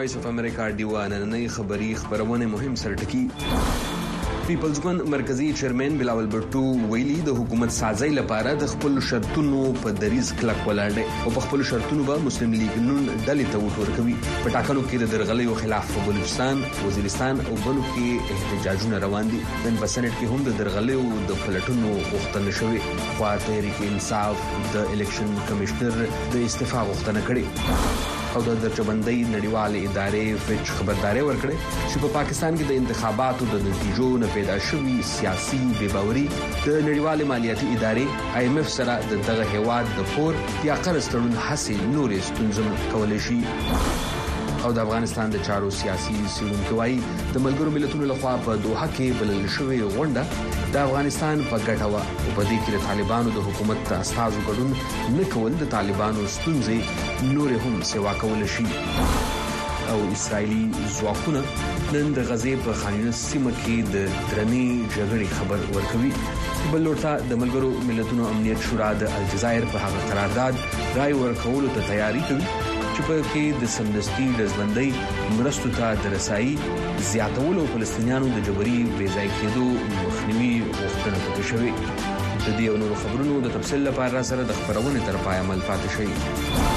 وایس اف امریکا ډیوا نننۍ خبری خبرونه مهم سرټکی. پیپلز ګوند مرکزی چیرمن بلاول بټو ویلي د حکومت سازي لپاره د خپل شرطونو په دریز کلک ولاړ دی او په خپل شرطونو به مسلم لیگ نون ډلې ته وټور کوي. په ټاکنو کې د درغلیو خلاف په بلوچستان، وزیرستان او بلو کې احتجاجونه روان دي. نن په سېنات کې هم د درغلیو د پلټونو غوښتنه شوې. خو تحریک انصاف د الیکشن کمشنر د استعفا غوښتنه کړې او د درجه‌بندۍ نړیوالې ادارې فچ خبرداري ورکړې چې په پاکستان کې د انتخاباتو د نتیجو نه پیدا شوی سیاسي بېباوري د نړیوالې مالیاتي ادارې IMF سره د دغه هیواد د پور یا قرض تړون هڅې نورې ستونزې کولای شي. او د افغانستان د چارو سیاسي څېړونکو وايي د ملګرو ملتونو لخوا په دوحه کې بلل شوې غونډه د افغانستان په ګټه وه او په دې کې د طالبانو د حکومت استازو ګډون نه کول د طالبانو ستونزې نور هم سیوا کول شي. او اسرایلی ځواکونه نن د غزې په خان یونس سیمه کې د درنې جګړې خبر ورکوي. بل لورته د ملګرو ملتونو امنیت شورا د الجزایر په هغه قرارداد رای ورکولو ته تیاری کوي چې په کې د سمدستي دزبندۍ مرستو ته د رسایي زیاتولو فلسطینیانو د جبري بېځای کېدو مخنیوي غوښتنه وکړه شوې. د دې او نورو خبرونو د تفصیل لپاره سره د خبرونې تر پای عمل پاتې شي.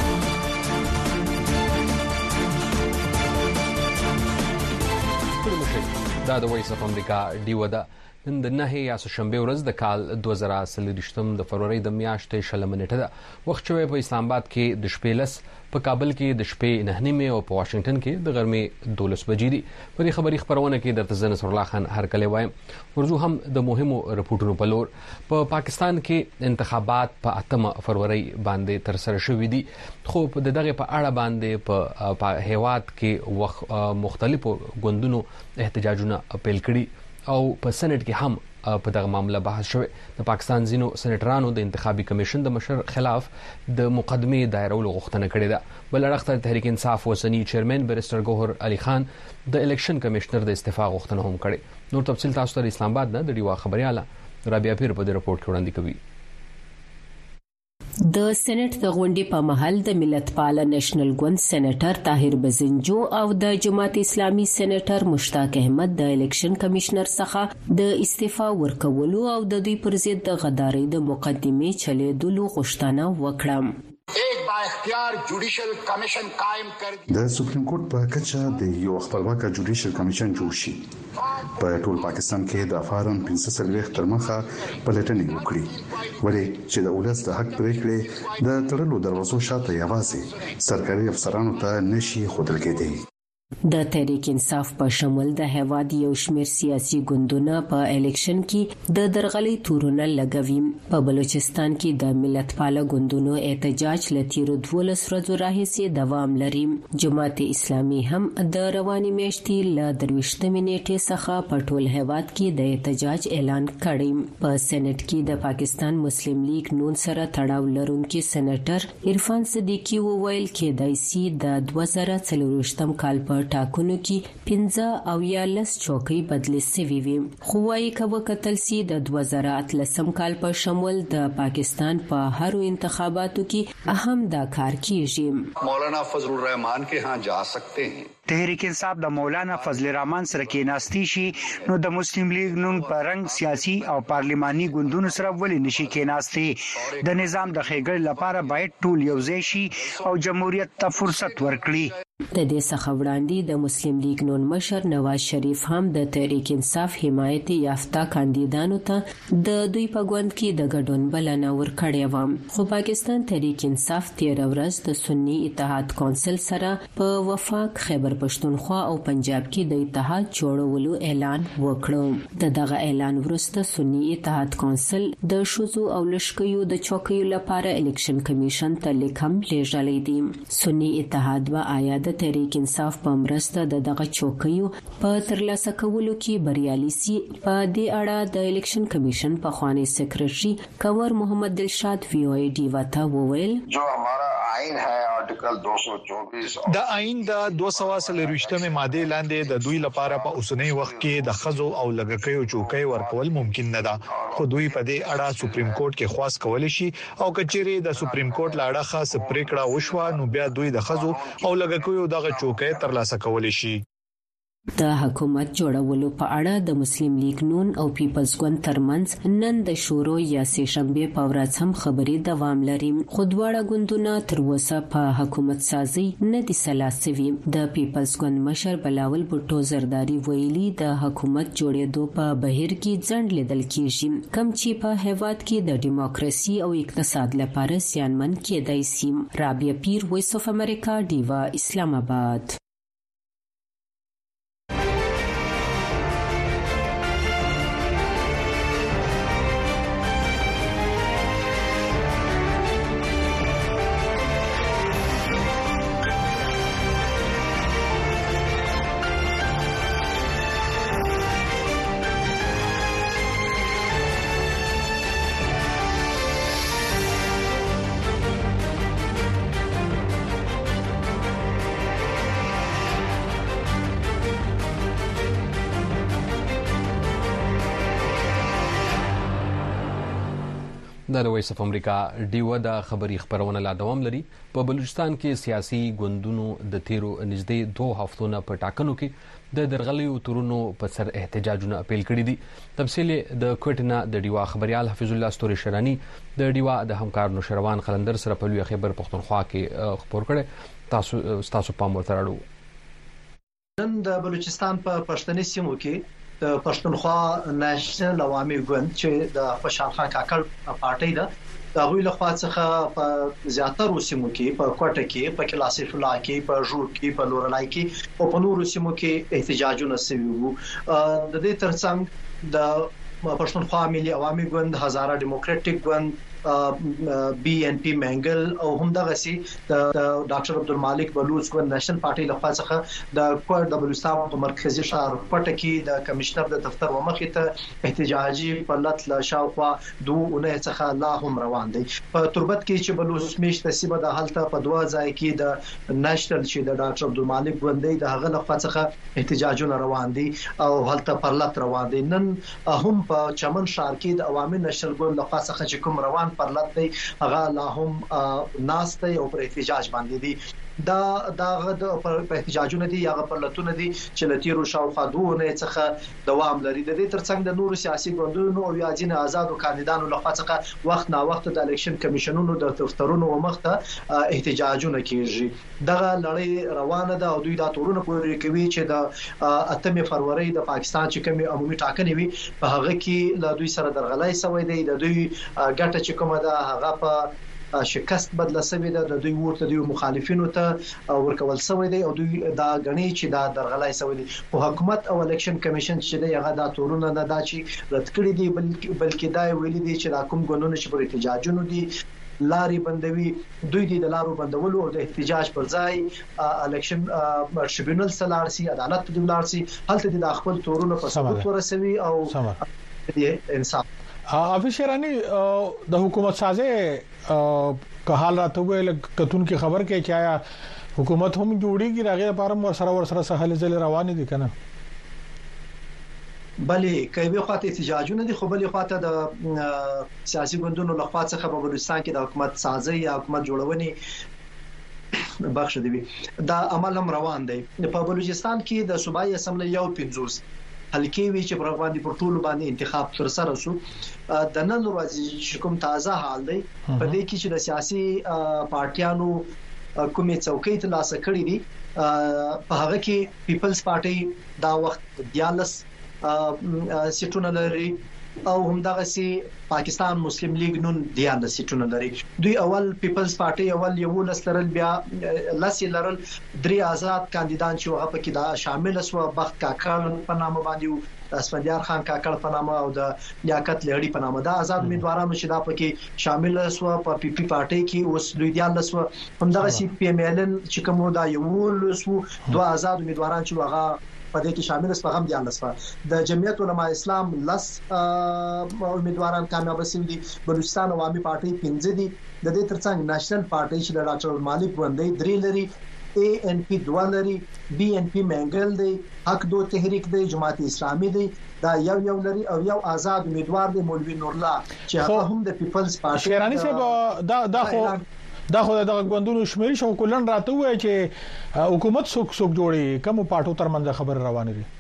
دا د وایس اف امریکا ډیو ده. نن د 9 یا شنبه ورځ د کال 2023 د فروری د میاشتې 16 نیټه ده. وخت شوی په اسلام آباد کې د شپې 10، په کابل کې د شپې 9 او په واشنگټن کې د غرمې 12 بجې دي. په دې خبري خبرونه کې درته زه نصر الله خان هرکلی وایم. ورځو هم د مهمو رپورټونو په لور. په پاکستان کې انتخابات په 8 فروری باندې تر سره شوې دي، خو د دغه په اړه باندې په هیواد کې مختلفو ګوندونو احتجاجونه اپیل کړي او په سېنات کې هم په دغه معاملې بحث شوی. د پاکستان ځینو سېنیټرانو د انتخابي کمیشن د مشر خلاف د مقدمې دایرولو غوښتنه کړې ده. بل اړخ تحریک انصاف اوسنی چیرمن بیرسټر ګوهر علي خان د الیکشن کمیشنر د استعفا غوښتنه هم کړې. نور تفصیل تاسو ته اسلام آباد نه د ډیوا خبرياله رابعه پیر په دې رپورت کې وړاندې کوي. د سېنات د غونډې په محل د ملتپال نېشنل ګوند سېنیټر طاهر بزنجو او د جماعت اسلامي سېنیټر مشتاق احمد د الیکشن کمشنر څخه د استعفا ورکولو او د دوی پر ضد د غدارۍ د مقدمې چلیدلو غوښتنه وکړه. د سپریم کورټ په کچه د یو خپلواک جوډیشل کمیشن جوړ شي. په ټول پاکستان کې د افارن 15 تر مخه پلټنې وکړي ولې چې د ولس د حق پریکړې د تړلو دروازو شاته یوازې سرکاري افسرانو ته نشي خودل کېدی. د تحریک انصاف په شمول د هیواد یو شمېر سیاسي ګوندونه په الیکشن کې د درغلي تورونه لګوي. په بلوچستان کې د ملتپال ګوندونو احتجاج لتیرو 12 ورځې راهیسې دوام لري. جماعت اسلامي هم د رواني میاشتې ل 23 نیټې څخه په ټول هیواد کې د احتجاج اعلان کړی. په سېنات کې د پاکستان مسلم لیگ نون سره تړاو لرونکي سېنیټر عرفان صدیقی وویل کې د سی د 2024 کال په ټاکنو کې 15 او یا 10 چوکۍ بدلې سوي وي. خو وايي کوي کتل سي د 2013 کال په شمول د پاکستان په هرو انتخاباتو کې اهم دا کار کیږي. مولانا فضل الرحمان के यहाँ जा सकते हैं. تحریک انصاف د مولانا فضل الرحمن سره کې ناشتي شي نو د مسلم لیگ نون په رنګ سیاسي او پارلماني ګوندونو سره ولې نشي کې ناشتي. د نظام د خېګړ لپاره باید ټول یوځای شي او جمهوریت ته فرصت ورکړي. د دې څخه وړاندې د مسلم لیگ نون مشر نواز شریف هم د تحریک انصاف حمایت یافته کاندیدانو ته د دوی په ګوند کې د ګډون بلنه ورکړې و. خو پاکستان تحریک انصاف 13 ورځ د سنی اتحاد کونسل سره په وفاق خیبر پښتونخوا او پنجاب کې د اتحاد جوړولو اعلان وکړ. دغه اعلان وروسته سنی اتحاد کونسل د شوزو او لشکيو د چوکیو لپاره الیکشن کمیشن ته لیکم لیږلی دی. سنی اتحاد و آیا د تحریک انصاف په مرسته دغه چوکیو په ترلاسه کولو کې بریالي سي. په دې اړه د الیکشن کمیشن په خواني سیکریټري کنور محمد دلشاد وی او ای ډی وتا وویل جو हमारा आइन है और आर्टिकल 224 د آئین د 223مه ماده لاندې د دوی لپاره په اوسنۍ وخت کې د خزو او لګکیو چوکۍ ورکول ممکن نه ده، خو دوی په دې اړه سپریم کورټ کې خواست کول شي او کچېری د سپریم کورټ لاړه خاص پریکړه وشوه نو بیا دوی د خزو او لګکیو دغه چوکۍ ترلاسه کول شي. د حکومت جوړولو په اړه د مسلم لیگ نون او پیپلز ګوند ترمنځ نن د شورو یا سهشنبه په ورځ هم خبرې دوام لري، خو دواړه ګوندونه تر اوسه په حکومت سازي نه دي سلاسوي. د پیپلز ګوند مشر بلاول بوټو زرداری ویلي د حکومت جوړېدو په بهیر کې ځنډ لیدل کیږي، کم چې په هیواد کې د دیموکراسي او اقتصاد لپاره زیانمن کېدای شي. رابعه پیر، وایس اف امریکا، ډیوا، اسلام آباد. د وایس اف امریکا ډیو د خبري خبرونه لا دوام لري. په بلوچستان کې سیاسي ګوندونو د تیرو نږدې 2 هفتونو په ټاکنو کې د درغلیو تورونو په سر احتجاجونه اپیل کړي دي. تفصیل د کوټنا د ډیوا خبريال حفیظ الله ستوري شرانی د ډیوا د همکار نوشروان خلندر سره په لوی خبر پښتونخوا کې خبر کړي. تاسو پام ورته راړو. نن د بلوچستان په پښتني سیمو کې د پښتونخوا نېشنل عوامي ګوند چې د خوشحال خان کاکړ پارټي ده د غوی له خوا څخه په زیاتره سیمو کې په کوټه کې په کلاسیف لا کې په جوړ کې په لورلای کې او په نورو سیمو کې احتجاجونه شوي وو. د دې ترڅنګ د پښتونخوا ملي عوامي ګوند، هزاره ډیموکراټک ګوند، بي ان پی منګل او همدغه سي د ډاکټر عبدالمالک بلوچ ګوند نېشنل پارټي له خوا څخه د کوټ د بلوچستان په مرکزی ښار کوټه کې د کمشنر د دفتر ومخې ته احتجاجي پلت لا شاوخوا 2 اونۍ څخه لا هم روان دي. په تربت کې چې بلوچ میشت سیمه د حالت په 2 ځای کې د نېشنل چې د ډاکټر عبدالمالک ګوند د هغه له خوا څخه احتجاجونه روان دي او حالت پرلت روان دي. نن هم په چمن ښار کې د عوامي نېشنل ګوند له خوا څخه چې کوم روان پرلت دی هغه لا هم ناسته او پر احتجاج باندې دي. دا په احتجاجونه دي یا پرلتونه دي چې لتیرو شاوخوا 2 اونۍ څخه دوام لري. د دې ترڅنګ د نورو سیاسي ګوندونو او یا ځینې آزادو کاندیدانو لخوا څخه وخت نا وخت د الیکشن کمیشنونو د دفترونو ومخته احتجاجونه کیږي. دغه لړۍ روانه ده او دوی دا تورونه پورې کوي چې د 8 فروری د پاکستان چې کومي عمومي ټاکنې وي په هغه کې له دوی سره درغلای شوی دی. د دوی ګټه چې کومه ده هغه په شکست بدله شوی ده، د دوی ورته دی مخالفینو ته ورکول شوی دی او دوی دا غني چې دا درغلای شوی دی. په حکومت او الیکشن کمیشن چې دی هغه دا تورونه نه دا چې رد کړی دی بلکې دا ویلي دی چې دا کوم ګوندونه چې پر احتجاجونو دي لاري بندوي، دوی د لارو بندولو او د احتجاج پر ځای الیکشن ټریبیونل سلارسي عدالت د ولارسي هلته د خپل تورونه په ثبوت ورسوي او انصاف. افیشرانی د حکومت سازه که حال راته ویل کتون کی خبر کې کیا حکومت هم جوړیږي راغه لپاره ور سره سهل ځل روان دي کنه. بلې کوي خاطر احتجاجونه دي خو بلې خاطر د سیاسي ګوندونو لخوا څخه په بلوچستان کې د حکومت سازي یا حکومت جوړونې بخښ دی دا عمل هم روان دی. په بلوچستان کې د صوبایي اسمبلی یو 50 حلقې وی چې پر باندې پر ټولو باندې انتخاب تر سره شو. د نن ورځې کوم تازه حال دی په دې کې چې د سیاسي پارټیانو کومې څوکۍ ته لاس کړې دي په هغه کې پیپلز پارټي دا وخت 42 سیټونه لري او همدغه سي پاکستان مسلم لیگ نون 42 سیټونه لري. دوی اول پیپلز پارټي اول یو لسلرل بیا لسی لرل 3 آزاد کاندیدان چې هغه پکې دا شامل شو بخت کاکړ په نامه باندې اسفندیار خان کاکړ په نامه او د لیاقت لهړي په نامه دا آزاد امیدوارانو چې دا پکې شامل شو په پی پی پارټي کې اوس دوی 42 همدغه سي پی ام ال چې کوم دا یو لسو 2 آزاد امیدواران چې هغه په دې کې شامل است پیغام دی لسفه د جمعیت علماء اسلام لس امیدواران کامیاب شوي دي بلوچستان عوامي پارټي 15 دي د دې ترڅنګ نېشنل پارټي چې د ډاکټر مالک وندې 3 لري ANP 2 لري BNP منګل دی حق دو تحریک دی جماعت اسلامي دی دا یو لري او یو آزاد امیدوار دی مولوی نور الله چې هغه هم د پیپلز پارټي شیرانی صاحب دا خو د غوندونو شمیري شو کولن راته وای چې حکومت څوک جوړي کوم پارټو ترمنځ خبر روانه دي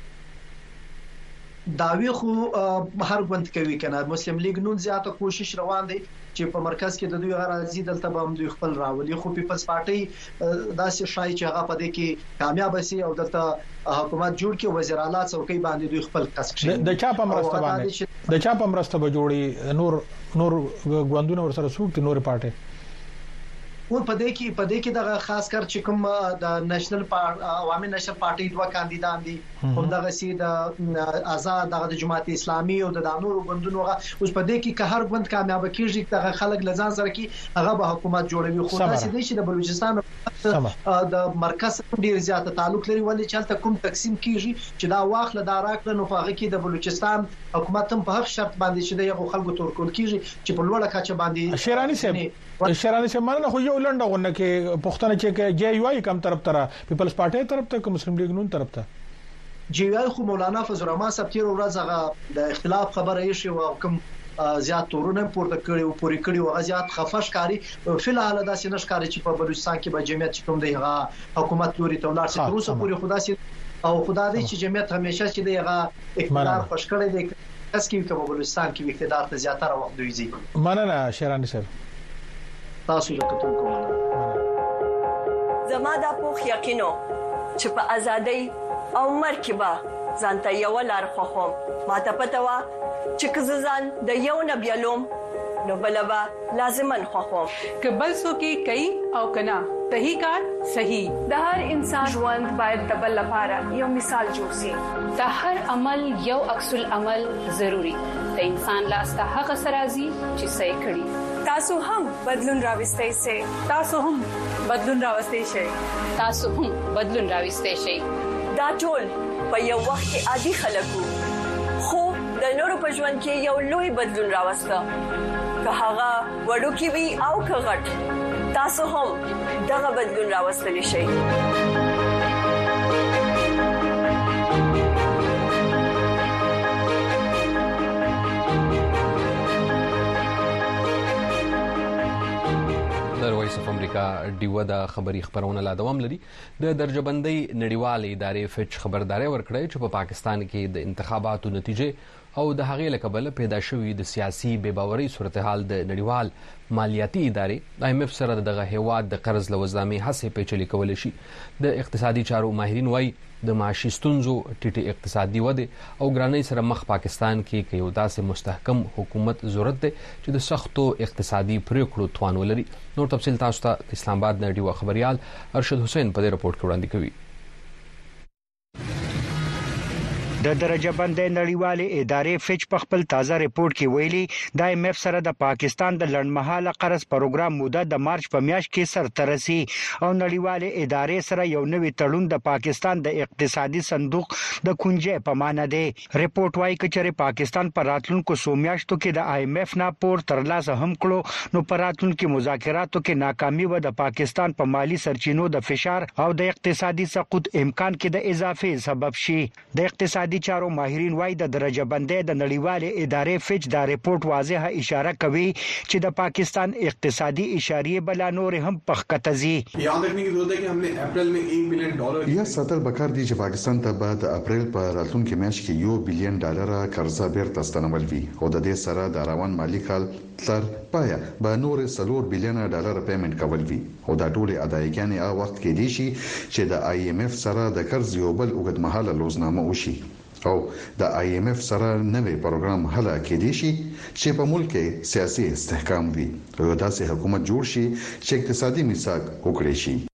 داوی خو هر غوند کوي کنه مسلم لیگ نون زیاته کوشش روان دي چې په مرکز کې د دوی غراضي دلته به هم دوی خپل راولي خو پیپلز پارټي داسې شای چې هغه په دې کې کامیاب شي او دلته حکومت جوړ کړي وزیر اعلی څوکۍ باندې دوی خپل کسب شي د چا په مرسته به جوړي نور غوندونه ورسره سوق دي نور پارټي ور په دې کې د خاص کر چې کوم د نېشنل عوامي نېشنل پارټي دوه کاندیدان دي هم دغه سي د آزاد د جماعت اسلامي او د نورو غوندونو اوس په دې کې که هر غوند کامیاب کیږي دغه خلک لزان سره کې هغه به حکومت جوړوي خو داسې دي چې د بلوچستان د مرکز ډیر زیات تعلق لري ولې چې کوم تقسیم کیږي چې دا واخله دا راکړه نو هغه کې د بلوچستان حکومت هم په هغه شرط باندې چې د خلکو تور کول کیږي چې په لوړه کچه باندې شیرانی صاحب مننه خو یو لنډه غونه کې پښتنه چې جی یو کوم طرف ته پیپلز پارټي طرف ته مسلم لیگ نون طرف ته جی یو خو مولانا فضل الرحمن صاحب تیر ورځ هغه د اختلاف خبره یې شو او کوم زیات تورونه پورته کړي او پوری کړي او زیات خفش کاری فلحال دا سینش کاری چې په بلوچستان کې به جمعیت کوم دی هغه حکومت لوري ته ولار سي روسه پوری خدا سي او خدا دې چې جمعیت همیشه چې دی هغه اقتدار خوش کړي دی کس کې په بلوچستان کې اقتدار ته زیاتره وخت دوی مننه شیرانی صاحب تاسو له کتونکو زما د پوخ یقینو چې په ازادۍ او مرکبه ځانته یو لار خوخم ماته پته وا چې کززان د یو نبیلوم نو بلبا لازمن خوخم کبل سو کې کوي او کنا صحیح کار صحیح د هر انسان ژوند باید د بل لپاره یو مثال جوړ شي د هر عمل یو عکس العمل ضروری د انسان لاس ته هغه سرازي چې صحیح کړي تاسو هم بدلون راوستئ شئ تاسو هم بدلون راوستئ شئ تاسو هم بدلون راوستئ شئ دا ټول په یو وخت کې عادي خلکو خو د نورو په ژوند کې یو لوی بدلون راوسته که هغه وړو کې وي او که غټ تاسو هم دغه بدلون راوستلی شئ وایس اف امریکا ډیو د خبري خبرونه لا دوام لري د درجهبندۍ نړیوالې ادارې فچ خبرداري ورکړې چې په پاکستان کې د انتخاباتو نتیجې او د هغې لکبل پیدا شوې د سیاسي بې باورۍ صورتحال د نړیوال مالیاتي ادارې IMF سره دغه هیواد د قرض لوزدامي هڅې پیچلې کول شي د اقتصادي چارو ماهرین وایي د معاشي ستونزو ټیټي اقتصادي وده او ګرانۍ سره مخ پاکستان کې یو داسې مستحکم حکومت ضرورت دی چې د سختو اقتصادي پریکړو توان ولري نور تفصیل تاسو ته اسلام آباد نه ډیو خبريال ارشد حسین په دې رپورت کې وړاندې کوي د درجه بندۍ نړیوالې ادارې فچ په خپل تازه ریپورت کې ویلي د IMF سره د پاکستان د لړمحاله قرض پروګرام موده د مارچ په میاشت کې سرته رسي او نړیوالې ادارې سره یو نوی تړون د پاکستان د اقتصادي صندوق د کونجې په معنی دی ریپورت وايي چې پاکستان پر راتلونکو سومیاشتو کې د IMF نه پور ترلاسه هم کړو نو پر راتلونکو مذاکراتو کې ناکامي و د پاکستان په مالی سرچینو د فشار او د اقتصادي سقوط امکان کې د اضافه سبب شي د اقتصادي چارو ماهرین وايي د درجه بندۍ د نړیوالې ادارې فچ دا ریپورت واضحه اشاره کوي چې د پاکستان اقتصادي اشاریه بلا نور هم پخکتزي یاد رکھنے کی ضرورت ہے کہ ہم نے اپریل میں $1 بلین یا ساتل بکار دی چې پاکستان ته بعد اپریل په راتلونکي میاشت کې $1 بلین قرضه بیرته ستنول وی او د دې سره د روان مالی کال تر پایا به نور $4 بلین پیمنٹ کول وی او دا ټول ادایګانې هغه وخت کې دي چې د IMF سره د قرض یو بل اوږدمهاله لوزنامه وشي او د IMF سره نوې پروګرام هله کې دي چې په ملک کې سیاسي استحکام وي او داسې حکومت جوړ شي چې اقتصادي میثاق وکړي شي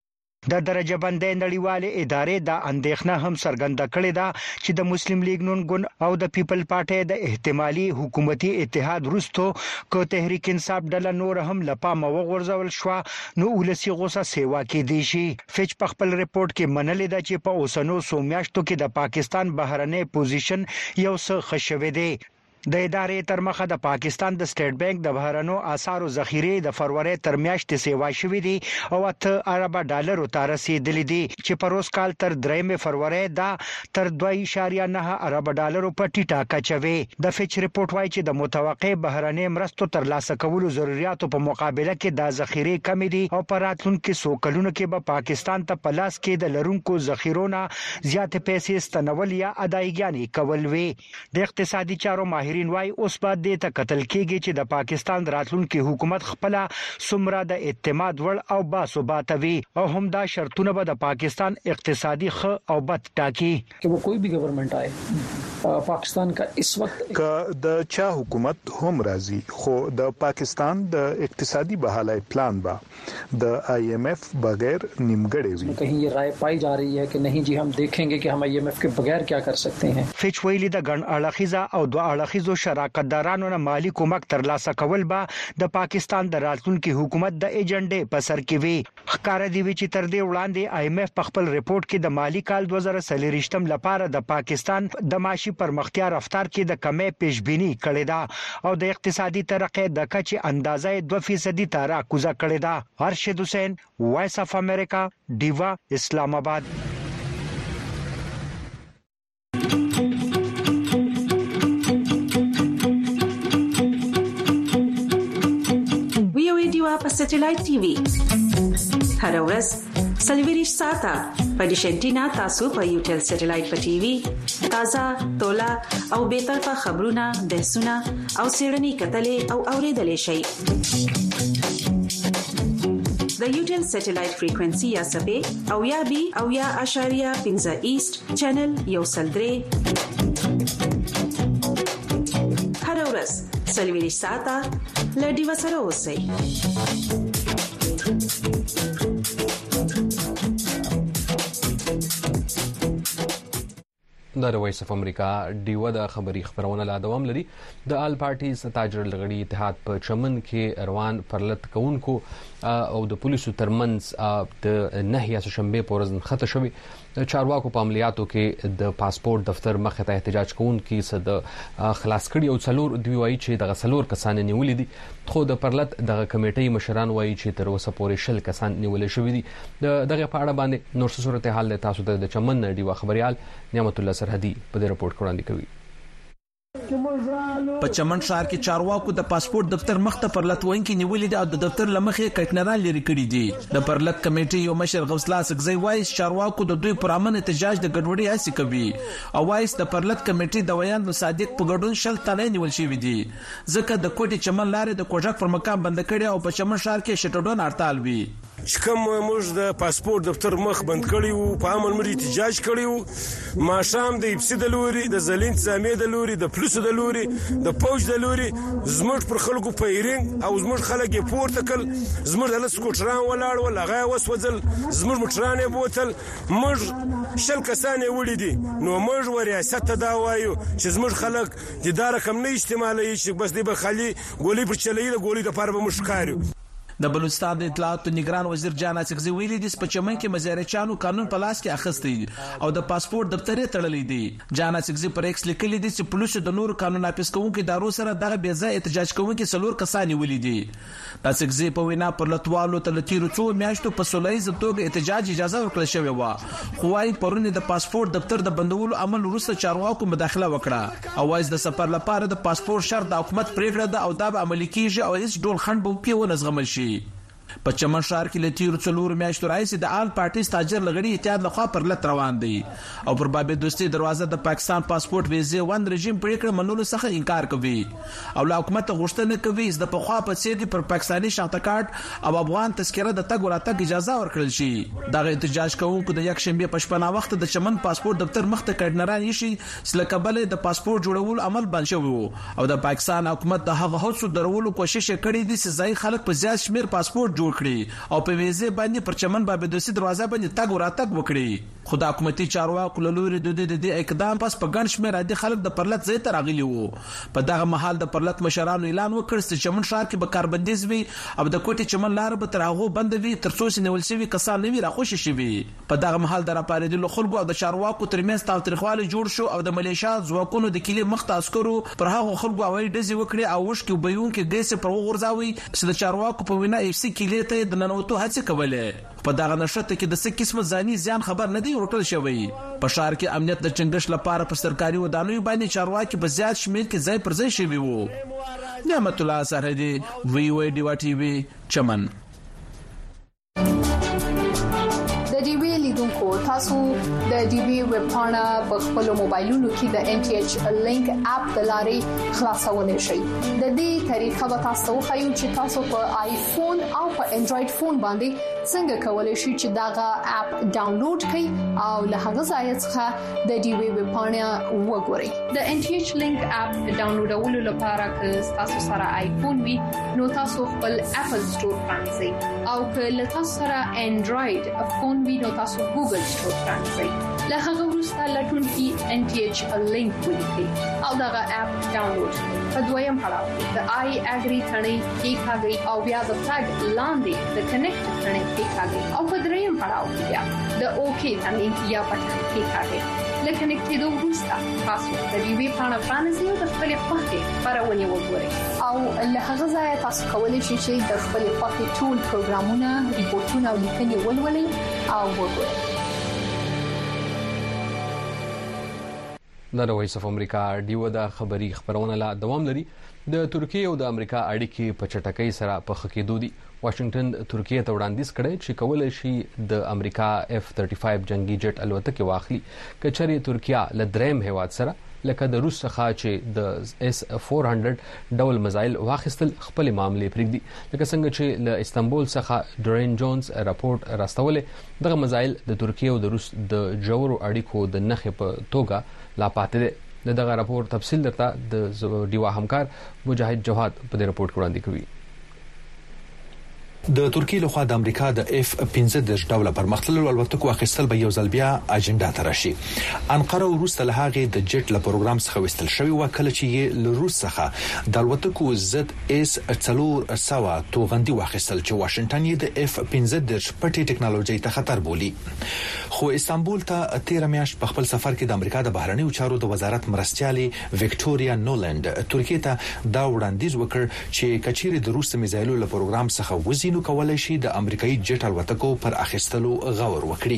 د درجه بندۍ نړیوالې ادارې د اندېښنه هم څرګنده کړې ده چې د مسلم لیگ نون ګوند او د پیپل پارټي د احتمالي حکومتي اتحاد وروسته کو تحریک انصاف ډله نور هم لپامه وغورځول شو نو ولسی غوسه سیوا کې دی شي. فچ په خپل ریپورت کې منلې ده چې په اوسنو سومیاشتو کې د پاکستان بهرنی پوزیشن یو څه خښوي دی. د ادارې تر مخه د پاکستان د سټیټ بانک د بهرنو اسعارو ذخیره د فروری تر میاشتې سیوا شوې دي او 8 ارب ډالر ته رسیدلې دي چې په روز کال تر 3 فروری دا تر 2.9 ارب ډالر په ټیټه کچوي. د فچ ریپورت وايي چې د متوقع بهرنی مرستو تر لاسه کولو ضرورتو په مقابله کې د ذخیره کم دي او په راتلونکو څو کلونو کې به پاکستان ته پلاس کې د لرونکو ذخیرونو زیات پیسې استنول یا ادایګانی کول وي. د اقتصادي چارو ماهر وای اوس بعد د تکتل کېږي چې د پاکستان راتلونکي حکومت خپل سمره د اعتماد وړ او باثبات وي او هم دا شرطونه به د پاکستان اقتصادي خ او بد ټاکي कि वो कोई भी गवर्नमेंट आए पाकिस्तान का इस वक्त د چا حکومت هم راځي خو د پاکستان د اقتصادي بحالای پلان با د IMF بغیر نیمګړی وي. कहीं ये राय पाई जा रही है कि नहीं जी हम देखेंगे कि हम IMF के बगैर क्या कर सकते हैं. فچ ویلي د ګڼ اړخیزه او دوه اړخیزو شراکتدارانو نه مالی کومک ترلاسه کول به د پاکستان د راتلونکي حکومت د ایجنډې په سر کې وي. ښکار دی چې تر دې وړاندې IMF په خپل ریپورت کې د مالی کال 2023 لپاره د پاکستان د معاشي پرمختیا رفتار کې د کمې پیشبینی کړې ده او د اقتصادي ترقۍ د کچې اندازې 2% ته راکوزه کړې ده. ارشد حسین وایس اف امریکا دیوا اسلام آباد. په سټلایټ ټي وي هر ورځ سلویریش ساته په ډیشنټینا تاسو په یوټل سټلایټ په ټي وي تازه تولا او به طرفه خبرونه بحثونه او سیړنی کتلې او اوریدلې شي. د یوټل سټلایټ فریکوئنسي یا سبې او یا بي او یا اشاریه 15 ایست چینل یو سلدري هر ورځ سلویریش ساته لډي وسره اوسئ. د وایس اف امریکا ډیو د خبري خبرونه لا دوام لري. د آل پارټیز تاجر لغړی اتحاد په چمن کې روان پرلط کوونکو او د پولیسو ترمنځ د نهي شنبه پورز خطه شوی. چارواکو په عملیاتو کې د پاسپورت دفتر مخه ته احتجاج کوونکي صد خلاص کړي او څلور دوی وایي چې د غسلور کسان نیولې دي خو د پرلط د کمیټې مشران وایي چې تر اوسه پورې شل کسان نیولې شوی دي. دغه په اړه باندې نور څه صورتحال تاسو ته د چمن ډیو خبريال نعمت الله سرحدي په دې رپورت وړاندې کوي. په چمن ښار کې چارواکو د پاسپورت دفتر مخته پرلط وونکي نیولې دي او د دفتر لمخې کټنرال لري کړی دي. د پرلط کمیټې یو مشر غوث الله سګزی وایي چارواکو د دوی پر امن احتجاج د ګډوډۍ هڅه کوي او وایي د پرلط کمیټې د ویان صادق په ګډون شل تنه نیول شوی دي ځکه د کوټي چمن لارې د کوټک پر مقام بند کړي او په چمن ښار کې شټډون هړتال وي. چې کوم موږ د پاسپورت دفتر مخ بند کړی وو په عمل مری احتجاج کړی وو ماشام د ایپسی د لوري د زلین سامې د لوري د پولیسو د لوري د پوج د لوري زموږ پر خلکو پیرنګ او زموږ خلک یې پورته کړ زموږ د سکوټران ولاړ ول هغه وسوځل زموږ موټران یې بوتل موږ شل کسان یې وړي دي نو موږ ریاست ته دا وایو چې زموږ خلک د دار کم نه استعمالوي چې بس دی به خالي ګولې پر چلې د ګولې د پاره به مشکارو. د بلوچستان د اطلاعات نگران وزیر جان اسکزی ویلي دي په چمن کې مزارچانو قانون په لاس کې اخیستی او د پاسپورت دفتر یې تړلې دي. جان اسکزی پر ایکس لیکلي دي چې پولیسو د نور قانون نافذ کوونکو ادارو سره دغه بې ځای احتجاج کوونکو څلور کسان نیولې دي. د اسکزی په وینا پر لټوالو ته لتیرو څو میاشتو په سولایز توګه احتجاج اجازه ورکړل شوې و خو وايي پرونه د پاسپورت دفتر د بندولو عمل وروسته چارواکو مداخله وکړه او وايي د سفر لپاره د پاسپورت شرط د حکومت پریکړه ده او دا به عملي کیږي او هیڅ ډول خنډ به پیونه زغمل شي. په چمن ښار کې لتیرو څلور میاشتو راځي د آل پارټیز تاجر لغړی اتحاد لخوا پر لټ روان دي او پر باب دوستي دروازه د پاکستان پاسپورت ویزه وند رژیم پریکړه منلو څخه انکار کوي او له حکومت غوښتنه کوي د پخوا په څیر پر پاکستاني شناخت کارت او افغان تذکره د تګ وراتګ اجازه ورکړل شي. دغه احتجاج کوونکو د یک شنبه په شپه وخت د چمن پاسپورت دفتر مخته کډنران شي سلکه بل د پاسپورت جوړول عمل بند شوی او د پاکستان حکومت د هغه هڅو درولو کوشش کړی دي چې ځای خلک په زیات شمیر پاسپورت جوړ کړي او په ویزه باندې پر چمن بابدوسی دروازه باندې تګ وراتګ وکړي. خو د حکومتي چارواکو له لوري د دې اقدام پس په ګڼ شمېر عادي خلک د پرلط ځای ته راغلي وو. په دغه مهال د پرلط مشرانو اعلان وکړ چې چمن ښار کې به کاربندیز وي او د کوټې چمن لار به تر هغه بند وي ترڅو چې نیول شوي کسان نوي راخوشي شي. په دغه مهال د راپارېدلو خلکو او د چارواکو ترمنځ تاوتریخوالی جوړ شو او د ملیشیا ځواکونو د کلي مخ ته عسکرو پر هغه خلکو هوایي ډزې وکړې او وشکې وبوونکي ګیسې پر وغورځاوي چې د چارواکو په وینا اف سي کلي ته د ننوتو هڅې کولې. په دغه نشته کې د څه قسمه ځاني زیان خبر نه دی ورکړل شوی. په ښار کې امنیت د چنګښ لپاره په سرکاري ودانیو باندې چارواکي په زیات شمېر کې ځای پر ځای شوي وو. نعمت الله سرحدي وی وی ډیوا ټي وی چمن. د ډي وی لیدونکو تاسو د ډي وی ویب پاڼه په خپل موبایلونو کې د ان ټي ایچ لینک اپ د لارې خلاصولای شئ. د دې طریقه به تاسو خو چې تاسو په آیفون او په انډراید فون باندې څنګه کولای شئ چې داغه اپ ډاونلوډ کړئ او له هغه ځای څخه د ډي وی ویب پاڼه وګورئ. د ان ټي ایچ لینک اپ ډاونلوډولو لپاره که تاسو سره آیفون وي نو تاسو خپل اپل سٹور پرانیزئ او که له تاسو سره انډراید فون وي نو تاسو ګوګل سٹور پرانیزئ. له هغه وروسته لټونکي ان ټي ایچ لینک ولیکئ او دغه اپ ډاونلوډ کړئ. په دویم پړاو د آی اګری ثنې کې کاږي او بیا د فلګ لاندې د کنیکټ ثنې کې کاږي او په دریم پړاو کې بیا د اوکی ثنې یا پټن کې کاږي. لکه نکټېدو وروسته تاسو د ډي وی پاڼه پرانیزئ او د خپل خوښې خبرونه وګورئ او له هغه ځای تاسو کولی شئ چې د خپل خوښې ټول پروګرامونه، ریپورتونه او لیکنې ولولئ او وګورئ. د وایس اف امریکا ډیو د خبري خبرونه لا دوام لري. د ترکیه او د امریکا اړیکې په چټکۍ سره په خکېدو دي. واشنگټن ترکیه ته وړاندیز کړی چې کولای شي د امریکا F-35 جنگي جټ الوتکې واخلي کچري ترکیه له دریم هیواد سره لکه د روس څخه چې د S-400 ډول میزایل واخیستل خپل معاملې پرېږدي. لکه څنګه چې له استانبول څخه ډورین جونز راپورټ راستولې دغه میزایل د ترکیه او د روس د جوړو اړیکو د نښې په توګه لا پاتې دي. دغه راپور تفصیل درته د ډیوا همکار مجاهد جواد په دې راپورټ وړاندې کوي. د ترکیه لخوا د امریکا د F-15 ډول پرمختللو الوتکو اخیستل به یو ځل بیا اجنډا ته راشي. انقره وروسته له هغه د جټ له پروګرام څخه وستل شوی و کله چې یې له روس څخه د الوتکو ZS-400 توغندي واخیستل چې واشنگټن یې د F-15 پټي ټکنالوژي ته خطر بولي. خو استانبول ته 13 میاشت په خپل سفر کې د امریکا د بهرنیو چارو د وزارت مرستيالي وکټوريا نولند ترکیه ته دا وړاندیز وکړ چې کچيري د روس میزایلو له پروګرام څخه وزي نو کولای شي د امریکایي جټ الوتکو پر اخیستلو غور وکړي.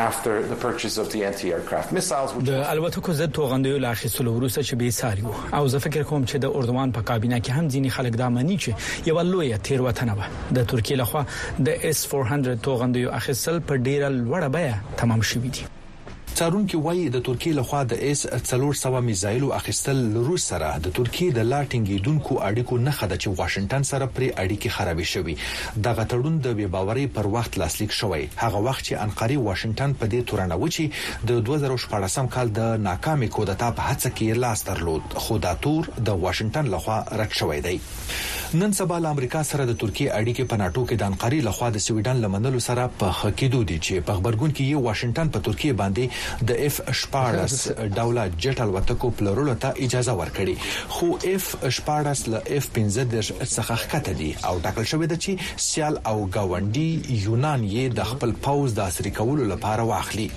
د الوتکو ضد توغندیو له اخیستلو وروسته چې به ساریو او زه فکر کوم چې د اردوان په کابینه کې هم ځینی خلک دا مانی چې یو لوی تیروتنه و. د ترکیه لخوا د S-400 توغندیو اخیستل په ډیره لوړه بیه تمام شوی دی. څارونکو وایي د ترکیه لخوا د S-400 میزایلو اخیستل روس سره د ترکیه د لاټینګیدونکو اړیکو نه خده چې واشنگټن سره پر اړیکې خرابې شوي. دغه تړون د بې باورۍ پر وخت لاسلیک شوی هغه وخت چې انقره واشنگټن په دې تورنه و چې د 2014 کال د ناکامې کودتا په هڅه کې لاس درلود خو دا تور د واشنگټن لخوا رد شوی دی. نن سبا له امریکا سره د ترکیه اړیکې په ناتو کې د انقره لخوا د سویډن لمنلو سره په خکېدو دي چې په خبرګون کې یو واشنگټن په ترکیه باندې د F-14 ډول جټ الوتکو پلورلو ته اجازه ورکړي خو F-14 له F-15 څخه ښکته دي او ټاکل شوی دی چې سیال او گاونډي یونان یې د خپل پوز د عصري کولو لپاره واخلي.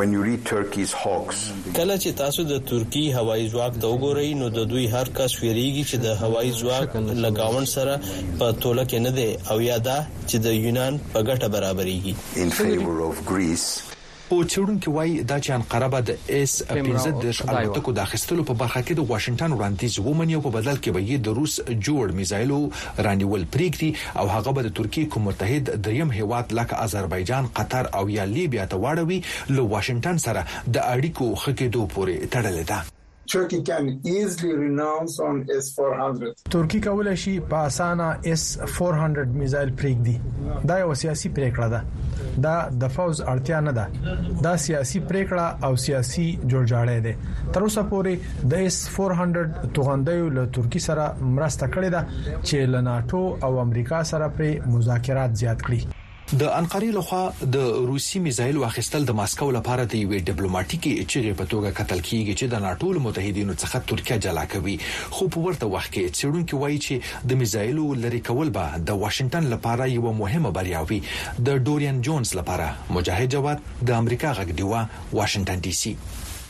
کله چې تاسو د ترکی هوایي ځواک ته وګورئ نو د دوی هر کس ویریږي چې د هوایي ځواک لګاون سره په توله کې نه دی او یا دا چې د یونان په ګټه برابرېږي. او چېرونکو وایي دا چې انقره به د S-15 الوتکو د اخیستلو په برخه کې د واشنگټن وړاندیز ومني او په بدل کې به یې د روس جوړ میزایلو رانیول پریږدي او هغه به د ترکیه کوم متحد دریم هیواد لکه آذربایجان، قطر او یا لیبیا ته واړوي له واشنگټن سره د اړیکو خکېدو پورې تړلې ده. Turkey can easily renounce on S-400. ترکیه کولای شي په اسانه S-400 میزایل پریږدي. دا یو سیاسي پریکړه ده. دا د فوز اړتیا نه ده دا سیاسي پریکړه او سیاسي جوړجاړی دی تر اوسه پورې د S-400 توغندیو له ترکی سره مرسته کړې ده چې له ناتو او امریکا سره پر مذاکرات زیات کړي د انقرې لخوا د روسي میزایل واخیستل د ماسکو لپاره د یوې ډیپلوماټیکي چیغې په توګه کتل کیږي چې د ناتو متحدینو څخه ترکیه جلا کوي خو په ورته وخت کې څېړونکو وایي چې د میزایلو لری کول به د واشنگټن لپاره یو مهمه بریا وي د ډورین جونز لپاره مجاهد جواد د امریکا غږ دیوا واشنگټن ډي سي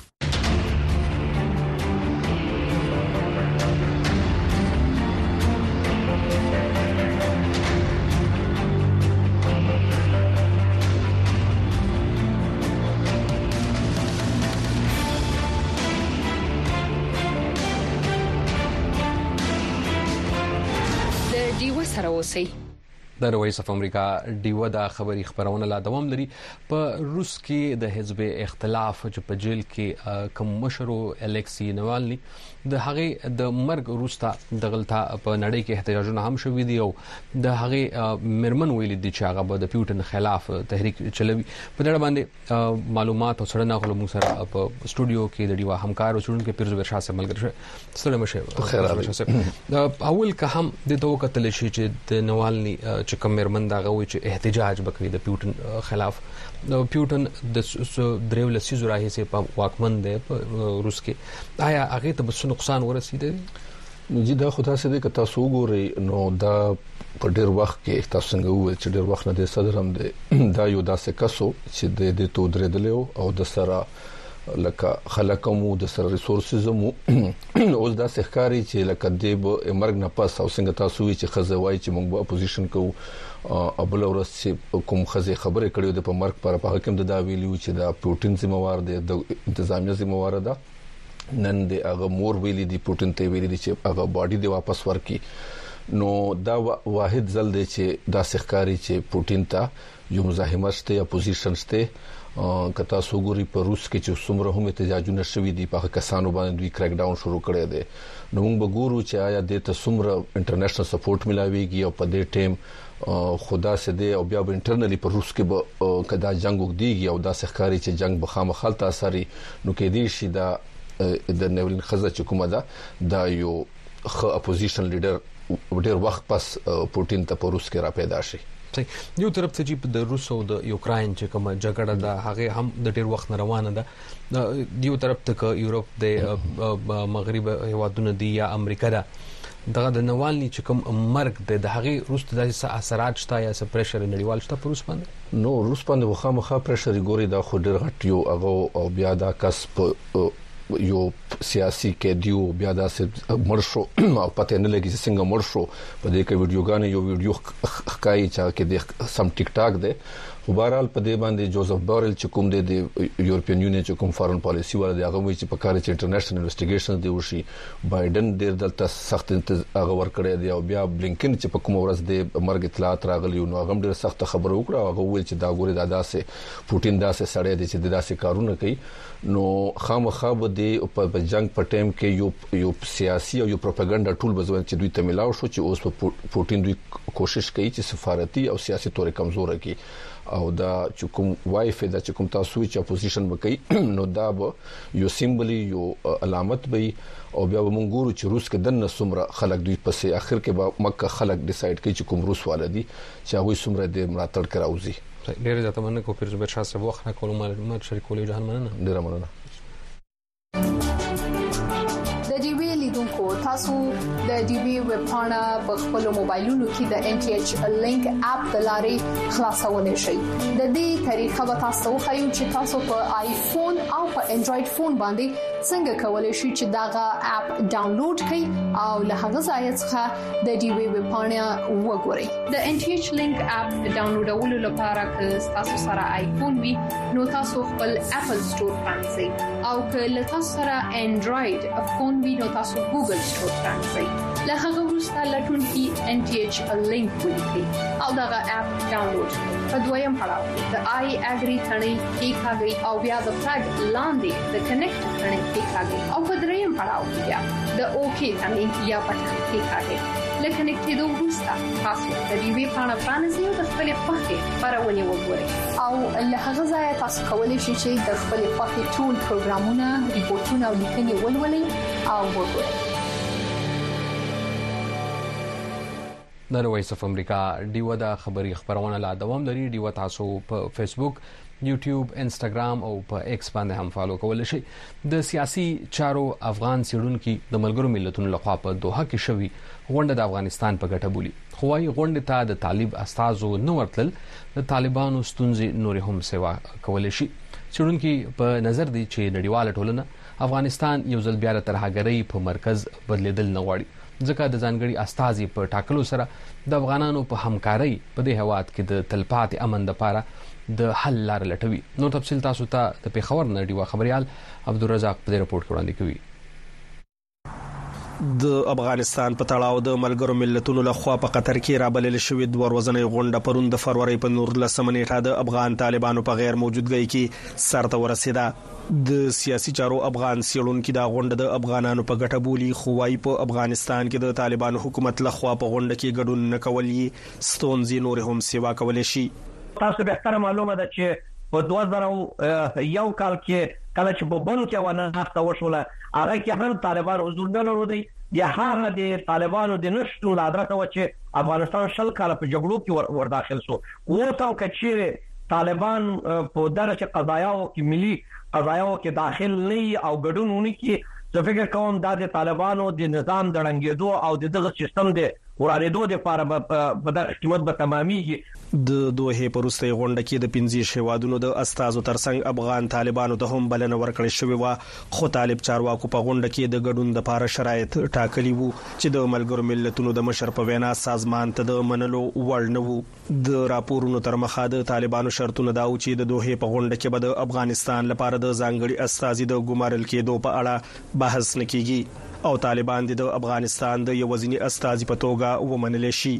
د رئیس اف امریکا ډیو د خبري خبرونه لا دوام لري په روس کې د حزب اختلاف چې په جیل کې کوم مشرو الکسی نوالني د هغه د مرګ وروسته د غلطه په نړۍ کې احتجاجونه هم شوې دي او د هغه مرمن ویل دي چې هغه د پیوټن خلاف تحریک چلوي په دې باندې معلومات او سره غلو مو سره په استودیو کې د ډیو همکار او څونکو پیرزو ورشا سره ملګری سره مشه خیر راځي اول که هم د دوه کتل شي چې د نوالني چې کوم مرمن دا غوي چې احتجاج وکړي د پیوټن خلاف د پیوټن د دریو لسیزو راهي په واکمن دی په روس کې آیا هغه ته بس نقصان ورسېده نو دا خو تاسو دې کتا سو ګوري نو دا په ډېر وخت کې تاسو څنګه وایي چې ډېر وخت نه د صدر هم دی دا یو داسې کسو چې د تو درېدلو او د سره لکه خلکمو د سر ریسورسز مو اوس دا ښکاری چې لکه د مرګ نه پس او څنګه تاسو وی چې خزه وای چې موږ به اپوزیشن کوو ابل ورس چې کوم خزه خبره کړې ده په مرګ پر په حکم د دا ویلیو چې دا پروتین ذمہوار دی د انتظامیه ذمہوار ده نن د هغه مور ویلي دی پروتین ته ویلي دی چې هغه باډي دی واپس ورکی نو دا واحد ځل دی چې دا ښکاری چې پروتین ته یو مزاحمت شته اپوزیشن شته کتا سوګوري په روس کې چې څومره هم احتجاجونه شوي دي په کسانو باندې دوی کریک ډاون شروع کړی دی نو موږ به ګورو چې آیا د ته څومره انټرنیشنل سپورټ ملاويږي او په دې ټیم خدا سي دي او بیا به انټرنلی په روس کې به کدا جنگ وګديږي او دا ښکاری چې جنگ به خامخالت اثري نو کې دي شي دا د نوولین خزه چې کومه ده دا یو خ اپوزیشن لیډر ډېر وخت پس پوتین ته په روس کې را پیدا شي یو طرف ته چې د روس او د یوکراین چې کومه جګړه ده هغه هم د ډېر وخت روانه ده یو طرف ته یورپ د مغرب هیوادونو دی یا امریکا ده دغه د نوالني چې کوم مرګ د هغه روس د اثرات شته یا څه پریشر نړیوال شته پر روس باندې نو روس باندې خامخا پریشر ګوري دا خو ډېر غټ یو هغه او بیا دا کس په یو سیاسي کې دیو بیا داسې مرشو او پته نه لګي چې څنګه مرشو په دې کې ویډیوګانې یو ویډیو ښکایي چې کې د سم ټیک ټاک دی خو بهرحال په دې باندې جوزف بارل چې کوم دی د یورپین یونین چې کوم فارن پالیسی ولا دی هغه وی چې په کار چې انټرنیشنل انویسټیګیشن دی وشي بایدن ډیر دلته سخت هغه ور کړی دی او بیا بلینکن چې په کوم ورځ د مرګ اطلاعات راغلی نو هغه ډیر سخت خبر وکړه هغه ویل چې دا ګوري دا داسې پوتین داسې سړی دی چې داسې کارونه کوي نو خامخا به د په جنگ په ټیم کې یو سیاسي او یو پروپاګاندا ټول بزول چې دوی ته ملاو شو چې اوس په پوتین دوی کوشش کوي چې سفارتي او سیاسي تور کمزور کړي او دا چې کوم وایف دا چې کوم تاسو چې اپوزیشن وکړي نو دا به یو سیمبلی یو علامت به او بیا موږ ګورو چې روس کې دنه سمره خلک دوی پسې اخر کې به مکه خلک ډیسایډ کوي چې کوم روس والدي چې هغه سمره د ملاتړ کراوزي ډېر ځکه مننه کو پیرزو برشا سره وخت نه کولم معلومات شریکولې جهان مننه ډېر مننه د ډي وی لیدونکو تاسو د ډي وی ویب پاڼه په خپل موبایلونو کې د ان ټي ایچ لینک اپ د لارې خلاصولای شئ د دې طریقه به تاسو خو چې تاسو په آیفون او په انډراید فون باندې څنګه کولای شئ چې داغه اپ ډاونلوډ کړئ او له هغه ځای څخه د ډي وی ویب پاڼه وګورئ د ان ټي ایچ لینک اپ ډاونلوډولو لپاره که تاسو سره آیفون وي نو تاسو خپل اپل سٹور پرانځئ او که له تاسو سره انډراید فون وي نو تاسو ګوګل سٹور پرانځئ له هغه وروسته لټون کې ان ټي ایچ لینک ولیکئ او داغه اپ ډاونلوډ کړئ په دویم پړاو د آی اګری ثنې کې کاږي او بیا د فلګ لاندې د کنیکټ ثنې کې کاږي او په دریم پړاو کې بیا د اوکی ثنې یا پټ کې کاږي لکه کېدو وروسته تاسو د دې وی پاڼه فرانسې او د خپل خوښې خبرونه وګورئ او له هغه ځایه تاسو کولی شئ چې د خپل خوښې ټول پروګرامونه ریپورتونه او لیکنې ولولئ او وګورئ. د وایس اف امریکا ډیو د خبري خبرونه لا دوام لري. ډیو تاسو په فیسبوک، یوټیوب، انستګرام او په ایکس باندې هم فالو کولای شئ. د سیاسي چارو افغان سیډونکو د ملګرو ملتونو لخوا په دوحه کې شوی غونډه د افغانستان په ګټه بولی. خو وايي غونډه ته د طالب استازو نو ورتل د طالبانو ستونزې نور هم سیوا کولای شي. سیډونکو په نظر دي چې نړیواله ټولنه افغانستان یو ځل بیا ترهګرۍ په مرکز بدلیدل نه غواړي، ځکه د ځانګړي استازي په ټاکلو سره د افغانانو په همکارۍ په دې هواد کې د تلپاتې امن لپاره د حل لار لټوي. نو تفصیل تاسو ته د پیښور نه ډیوا خبريال عبدالرزاق په رپورت کې وړاندې کوي. د افغانستان په تړاو د ملګرو ملتونو لخوا په قطر کې رابلل شوې د ورځنۍ غونډه پرون د فروری په 19 نیټه د افغان طالبانو په غیر موجودګۍ کې سرته ورسیده. د سیاسي چارو افغان سیړونکو د غونډه د افغانانو په ګټه بولی، خو وايي په افغانستان کې د طالبانو حکومت لخوا په غونډه کې ګډون نه کولې ستونزې نور هم سیوا کولای شي. تاسو به تر معلومه ده چې په 2001 کال کې کله چې په بن کې ونه هفته وشوله هغه کې هم طالبان حضور نه لري. یا هغه د طالبانو د نشټو لادرته و چې افغانستان شل کال په جګړو کې ور داخل شو. وته کچېره طالبان په درجه قضایاو کې ملي قضایاو کې داخل نه او ګډون کې زه فکر کوم د طالبانو د نظام د رنګېدو او دغه سیستم د ورانېدو لپاره په دغه قیمت به تمامېږي. د دوه پروستي غونډه کې د 15 هیوادونو د استازو ترڅنګ افغان طالبانو ته هم بلنه ورکړې شوې و، خو طالب چارواکو په غونډه کې د ګډون لپاره شرایط ټاکلي وو چې د ملګرو ملتونو د مشر په وینا سازمان ته د منلو وړ نه وو. د راپورونو تر مخه د طالبانو شرطونه دا و چې د دوه په غونډه کې به د افغانستان لپاره د ځانګړي استازي د ګمارل کېدو په اړه بحث نکېږي او طالبان د افغانستان د یوازینی استازي په توګه ومنل شي.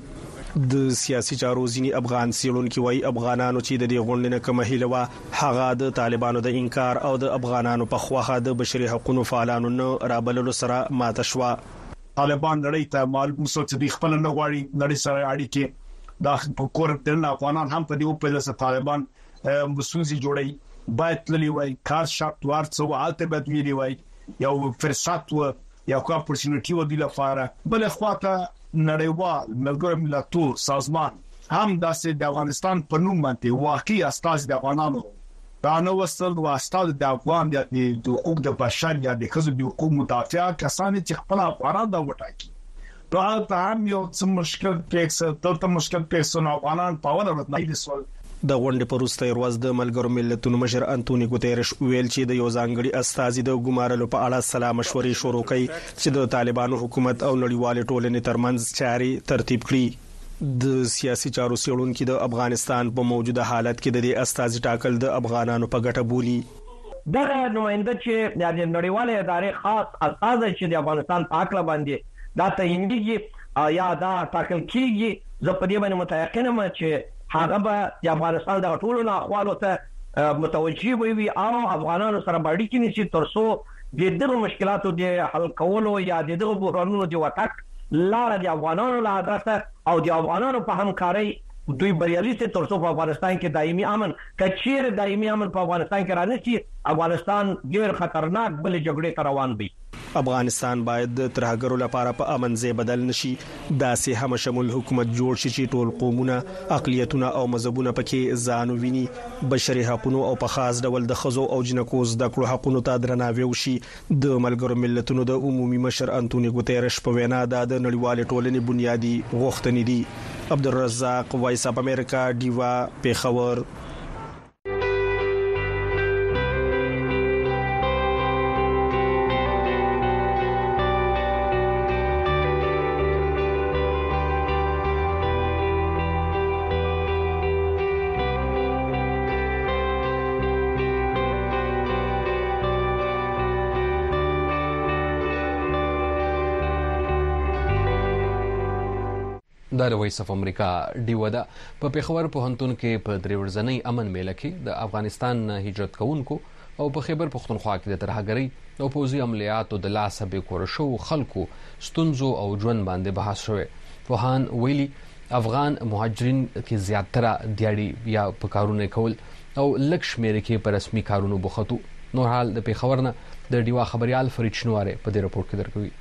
د سیاسي چارو ځینی افغان سیړونکو وايي افغانانو چې د دې غونډې نه کومه هیله و هغه د طالبانو د انکار او د افغانانو په خواخه د بشري حقوقو فعالانو نه رابللو سره ماته شو. طالبان لري ته معلوم څه چې خپل نه غواړي لري سره اړیکې د په کور تل افغانان هم په دې په لاسه طالبان مسوسي جوړي باید تللی وای کار شرط ورڅو الته به ویلی وای یو فرصت و یا کوم اپورتونټی و دی لپاره بل اخواته نړیوال ملګرو ملتونو سازمان هم داسې د افغانستان په نوم باندې واقعي استاذ د افغانانو دا نو وصل او استاذ د افغان د حقوق د بشر یا د خزو د حقوق مدافع کسان چې خپل افغانان دا وټاکي دا هم یو څه مشکل پیښه ته مشکل پیښه افغانان په ول ورته نه سوال. د غونډې په وروسته ورځ د ملګرو ملتونو مشر انټونی ګوتيرش ویل چې د یو ځانګړي استازي د ګمارلو په اړه سلام مشورې شروع کړي چې د طالبانو حکومت او نړیوال ټولنې ترمنځ چاري ترتیب کړي. د سیاسي چارو سیړونکو د افغانستان په موجوده حالت کې د دې استازي ټاکل د افغانانو په ګټه بولی. دغه نماینده چې د نړیوال ادارې خاص استازي چې د افغانستان په اړه باندې دا تعینېږي یا دا ټاکل کیږي زه په دې باندې متيقن یم چې هغه به د افغانستان د ټولو احوالو ته متوجي وي او افغانانو سره باندې کې نشي ترڅو د دغه مشکلاتو د حل کولو یا د دغه بحرانونو د وټاک لار د افغانانو له حضرت او د افغانانو په همکارۍ دوی بریالي دي ترڅو په افغانستان کې دایمي امن کچیر دایمي امن په افغانستان کې رانشي افغانستان ډیر خطرناک بل جګړې ته روان وي. افغانستان باید د ترهګرو لپاره په امن ځای بدل نشي، داسې هم شمول حکومت جوړ شي چې ټول قومونه، اقلیتونه او مذهبونه پکې ځان وویني، بشري حقوقو او په خاص ډول د خزو او جنکو زده کړو حقوقو ته درناوی وشي. د ملګرو ملتونو د عمومي مشر انټونی ګوتيرش په وینا د نړیوال ټولنې بنیادی غوښتنې دي. عبدالرزاق، وایس اف امریکا، ډیوا، پیښور. د وایس اف امریکا ډیو ده په پیښور پوهنتون کې په دریورځنۍ امن میله کې د افغانستان هجرت کوونکو او په خیبر پختونخوا کې د ترهګرۍ او پوځي عملیاتو د لاسه به کور شو خلکو ستونزو او ژوند باندې بحث شوه. وهان ویلي افغان مهاجرین کې زیاتره دیاړي یا په کارونه کول او لږ شمېر کې په رسمي کارونو بوختو. نور حال د پیښور نه د ډیوا خبريال فرید شنواره په دې رپورت کې درکوي.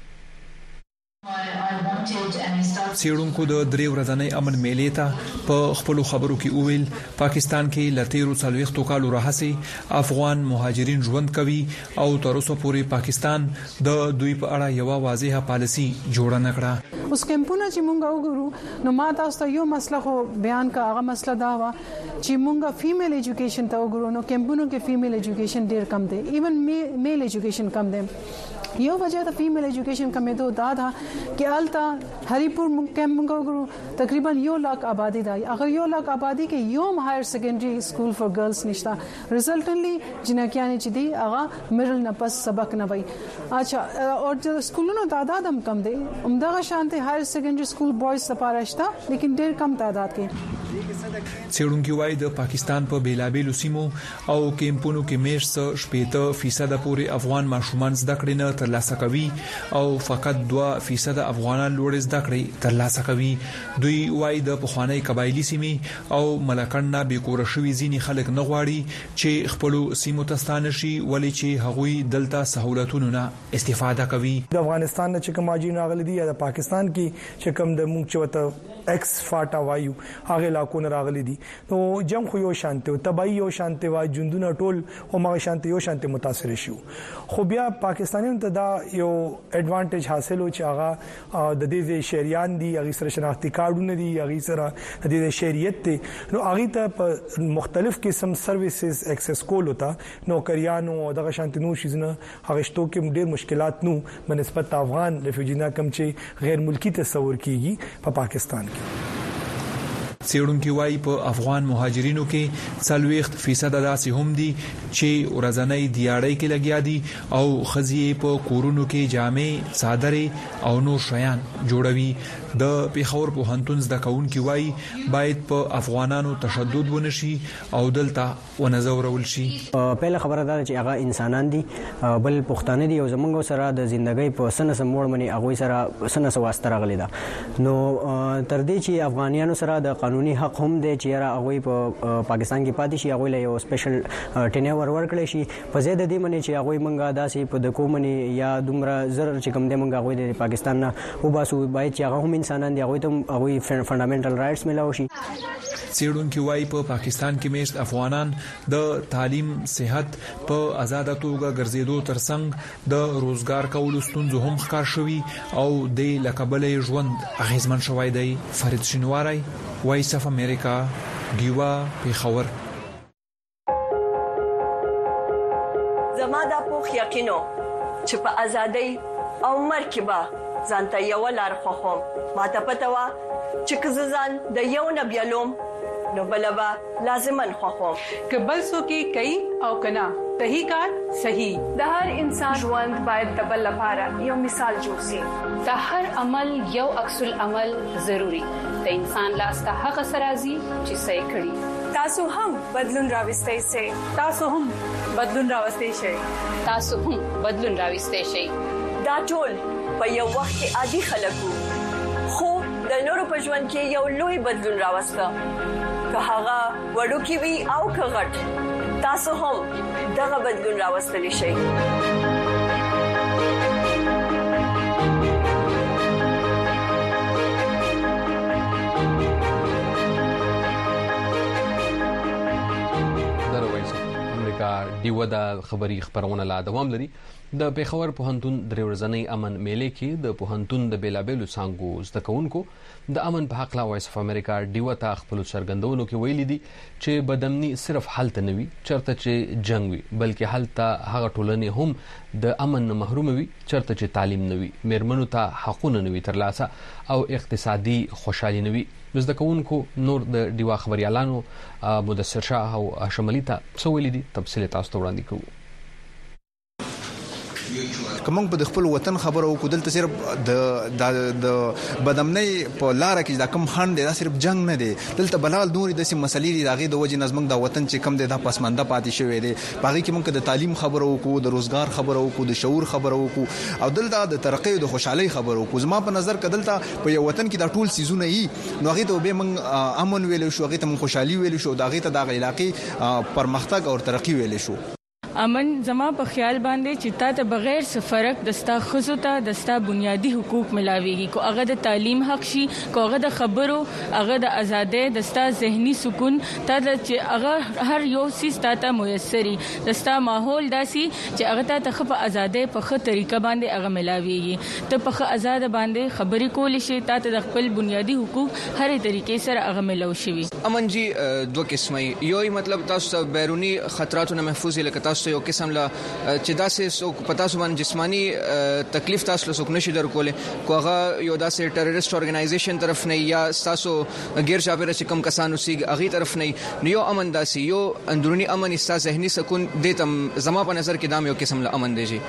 سیړونکو د درې ورځنۍ امن میلې ته په خپل خبرو کې وویل پاکستان کې لتیرو څلويختو کالو راهسي افغان مهاجرین ژوند کوي او تر اوسه پورې پاکستان د دوی په اړه یو واضحه پالیسی جوړه نه کړه. اوس کمپونه چې مونږ وګورو نو ما تاسو ته یو مسله خو بیان کا هغه مسله دا و چې مونږه فیمیل ایجوکیشن ته وګورو نو کمپونو کې فیمیل ایجوکیشن ډیر کم دی، ایون میل ایجوکیشن کم دی. یو وجہ د فیمیل ایجوکیشن کمیدو دا چې آلتا هریپور کیمپ موږ وګورو تقریبا 1 लाख آبادی دی. اگر 1 लाख آبادی کې یو هایر سیکنډري سکول فار ګرلز نشتا، ریزلټنټلی جنکیانه چې دی هغه میډل نه پس سبق نه وای. اچھا او د سکولونو تعداد هم کم دی، همدغه شانته هایر سیکنډري سکول بوایز لپاره شته لیکن ډیر کم تعداد کې. سیړونکو وايي د پاکستان په بیلابیلو سیمو او کیمپونو کې میشت 70% پورې افغان ماشومان زده کړې نه ترلاسه کوي او فقط 2% افغانان لوړ زده کړې ترلاسه کوي. دوی وايي د پخوانی قبایلی سیمې او ملکاننا به کور شوي ځینی خلک نه غواړي چې خپل سیمو ته ستانه شي ولې چې هغوی دلته سہولتونو نه استفاده کوي. د افغانستان نه چې کوم اجین راغلي دي یا د پاکستان کې چې کوم د مونږ چوته ایکس فاټا وایو هغه علاقو نه راغلي دي نو جنگ خو یو شانته او تبعی یو شانته وا جندونه ټول او ما شانته یو شانته متاثر شو. خو بیا پاکستانیانو ته دا یو ایڈوانټیج حاصل و چې هغه د دې شهريان دي هغه سره شناختی کارتونه دي هغه سره د دې شهريت ته نو هغه ته په مختلف قسم سرویسز ایکسس کول ہوتا نوکریانو او دغه شانته نو شیزنه هغه شتو کې ډېر مشکلات نو بنسبت افغان ریفیوجینا کم چې غیر ملکی تصور کیږي په پاکستان کې. سیړونکو وايي په افغان مهاجرینو کې 40% داسې هم دي چې ورځنۍ دیاړۍ کې لګیا دي او خزي په کورونو کې جامې، صادرې او نور شیان جوړوي. د پیښور په هنتون زده کوونکو وايي باید په افغانانو تشدد ونشي او دلته ونزورول شي. پهله خبره ده چې هغه انسانان دي بل پښتانه دي او زمونږ سره د ژوندۍ په سنه سموړ منی هغه سره سنه سواستر غلي ده. نو تر دې چې افغانانو سره د قانوني حق هم دی چې هغه په پاکستان کې پاتې شي هغه له یو سپیشل ټینور ورکړي شي په زیاده دي منی چې هغه منګه داسې په د کومنی یا دومره زر چې کوم دی منګه هغه د پاکستان نه وباسو باید چې هغه هم انسانان دي هغه ته هغه فندامنټل رائټس ملو شي. سیړونکو وايي په پاکستان کې میشت افغانان د تعلیم، صحت په آزاد توګه ګرځېدو ترڅنګ د روزګار کولو ستونزو هم ښکار شوي او د لکبلې ژوند اغیزمن شوی دی. فرید شنواری، وایس اف امریکا، ډیوا، پیښور. زما د پوخ یقینو چې په ازادۍ او مرکبه ځانته یو لار خوخم ماته پته وا چې کززان د یو نبیلوم نو بلبا لازمن خوخم کبل سو کې کوي او کنا صحیح کار صحیح. د هر انسان ژوند باید د بل لپاره یو مثال جوړ شي. د هر عمل یو عکس العمل ضروری. د انسان لاس ته هغه سرازي چې صحیح کړي. تاسو هم بدلون راوستئ شئ. تاسو هم بدلون راوستئ شئ. تاسو هم بدلون راوستئ شئ. دا ټول په یو وخت کې عادي خلکو خو د نورو په ژوند کې یو لوی بدلون راوسته. که هغه وړوکی وي او که غټ، تاسو هم دغه بدلون راوستلی شئ. ډیوه د خبري خبرونه لا دوام لري. د پیښور پوهنتون درې ورځنۍ امن میلې کې د پوهنتون د بیلابیلو څانګو زده کوونکو د امن په حق لا وایس اف امریکا ډیوه ته خپل څرګندونو کې ویلي دي چې بدامني صرف حالت نه وي چرته چې جنگ وي بلکې حالت هغه ټولنې هم د امن محروم وي چرته چې تعلیم نه وي، میرمنو ته حقونه نه وي ترلاسه او اقتصادي خوشحالي نه وي. زده کوونکو نور د ډیوا خبريالانو مدثر شاه او شمالي ته څه ویلي دي تفصیل تاسو ته وړاندې کوو. کوم په خپل وطن خبره وکړو دلته صرف د بدامنۍ په لار کې دا کم خند دا صرف جنگ نه دی دلته بلال نوري د سیم مسلې دی داغه د وجه نظم د وطن چې کم دی د پسمانده پاتې شوی دی باقي کې موږ د تعلیم خبره وکړو د روزګار خبره وکړو د شعور خبره وکړو او دلته د ترقۍ او د خوشحالي خبره وکړو زما په نظر کدلته په یو وطن کې دا ټول سيزونه یي نو هغه ته به موږ امن ویل شو هغه ته موږ خوشحالي ویل شو داغه ته د علاقې پرمختګ او ترقی ویل شو امن زما په خیال باندې چې تا ته بغیر څه فرق دستا خزو ته دستا بنیادی حقوق ملاويږي کو هغه د تعلیم حق شي کو هغه د خبرو هغه د ازادۍ دستا ذهني سکون تا د چې هغه هر یو سیس ته میسري دستا ماحول داسي چې هغه ته خپ ازادۍ په خه طریقه باندې هغه ملاويږي ته په خه آزاد باندې خبرې کول شي تا ته د خپل بنیادی حقوق هر طریقې سره هغه ملو شي امن جی دوه قسمه یو مطلب تاسو بیرونی خطراتو نه محفوظ لکه یو قسم لا چې داسې سو پتا سو باندې جسمانی تکلیف تاسو له سوک نشي درکولې کوغه یو داسې ټیرریست اورګنایزیشن طرف نه یا تاسو غیر شابه چې کم کسانو سیګ اغي طرف نه یو امن داسي یو اندرونی امن استا ذهني سکون دیتم زما په نظر کې دام یو قسم له امن دی جی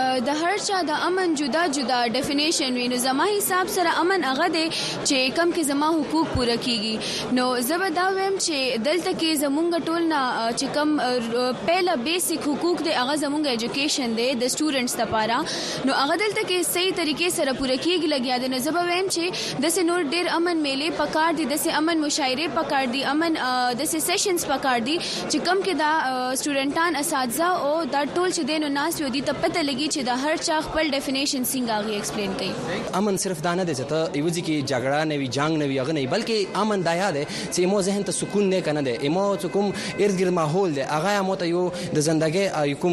د هر چا د امن جدا جدا ډیفینیشن ویني زما حساب سره امن هغه دی چې کم کې زما حقوق پوره کیږي نو زبر دا ویم چې دلته کې زمونږ ټول نه چې کم پهلا بیسیک حقوق د هغه زمونږ ایجوکیشن دی د سټوډنټس لپاره نو هغه دلته کې صحیح طریقې سره پوره کیږي لګیا د نو زبر ویم چې د سه نور ډیر امن میلې پکار دي د سه امن مشاعره پکار دي امن د سه سیشنز پکار دي چې کم کې دا سټوډنټان اساتذه او دا ټول چې دینو ناس یو دي ته پته لګي چې دا هر چا خپل ډیفینیشن څنګه غي ایکسپلین کوي امن صرف دانه دي چې ته ایوځي کې جګړه نه وي جنگ نه وي هغه نه بلکې امن دا یاد چې مو ذهن ته سکون نه کنه دي مو کوم ارګر ماحول دي هغه مو ته یو د زندګي کوم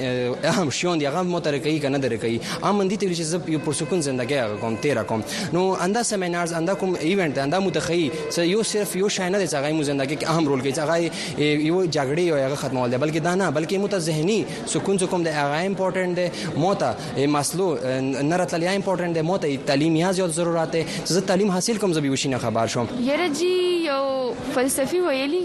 اهم شون دی هغه مو ته کوي کنه درې کوي امن دي چې زب یو پر سکون زندګي کوم تیرا کوم نو انده سیمینارز انده کوم ایونت انده متخی یو صرف یو شاینه دي چې هغه مو زندګي کې اهم رول کوي چې هغه یو جګړې او هغه ختمول دي بلکې دا نه بلکې مو ته ذهني سکون کوم دی هغه امپورټنت دی مو ته مسلو نرتلیا امپورټنت دی مو ته تعلیم یا زیات ضرورت دی چې تعلیم حاصل کوم زبې وشینه خبر شوم یره جی یو فلسفي ویلي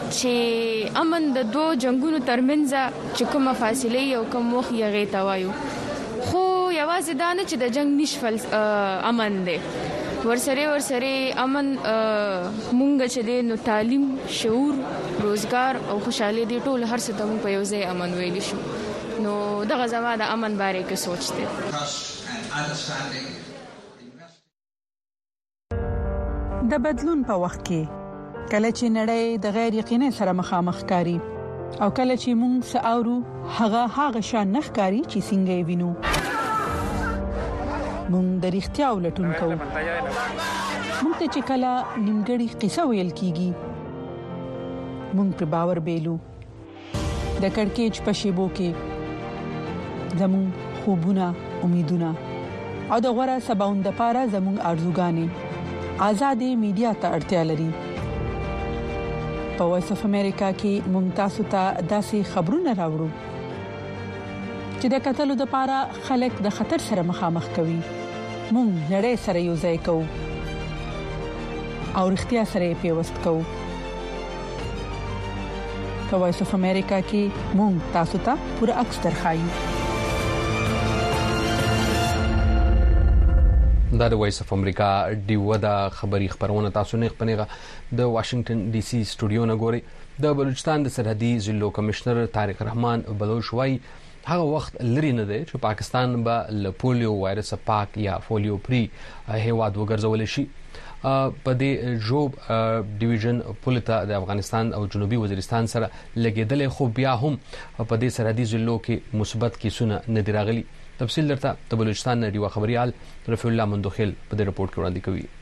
چې امن د دوه جنگونو ترمنځ چې کومه فاصله یو کوم وخت یې غیتا وایو خو یوازې دا نه چې د جنگ نشفل امن دی ورسره امن مونږ چې د نو تعلیم شعور روزګار او خوشاله دي ټول هر څه ته په یو ځای امن ویل شو نو دغه زما د امن باره کې سوچته د بدلون په وخت کې کله چې نړۍ د غیر یقیني سره مخامخ کاری او کله چې موږ ساورو هغه شان نخکاری چې څنګه وینو موږ د اړتیا ولټون کوو موږ ته چې کله نیمګړی قصه ویل کیږي موږ په باور بیلو د کڑکېچ په شیبو کې زموږ خوبونه امیدونه او د غوړه سباوند لپاره زموږ ارزوګانې آزادې میډیا ته اړتیا لري په وایس اف امریکا کې ممتاز ته داسې خبرونه راوړو چې د قتل لپاره خلک د خطر سره مخامخ کوي مونږ نړۍ سره یو ځای کوو او اړتیا سره پیوست کوو په وایس اف امریکا کې مونږ تاسو ته پوره عکس درخایو دا د وایس اف امریکا ډیو دا خبري خبرونه تاسو نه خپنهغه د واشنگټن ډي سي سټوډیو نه ګوري د بلوچستان د سرحدي ضلع کمشنر طارق رحمان بلوچ وايي هغه وخت لري نه دی چې پاکستان به له پولیو وایرس پاک یا پولیو پری هیواد وګرځول شي په دې جوب ډیویژن پولیټا د افغانستان او جنوبي وزیرستان سره لګیدل خو بیا هم په دې سرحدي ضلع کې مثبت کیسونه نه دی راغلي تفصیل درته د بلوچستان ډیوا خبريال رفیع الله مندوخیل په دې رپورت کې وړاندې کوي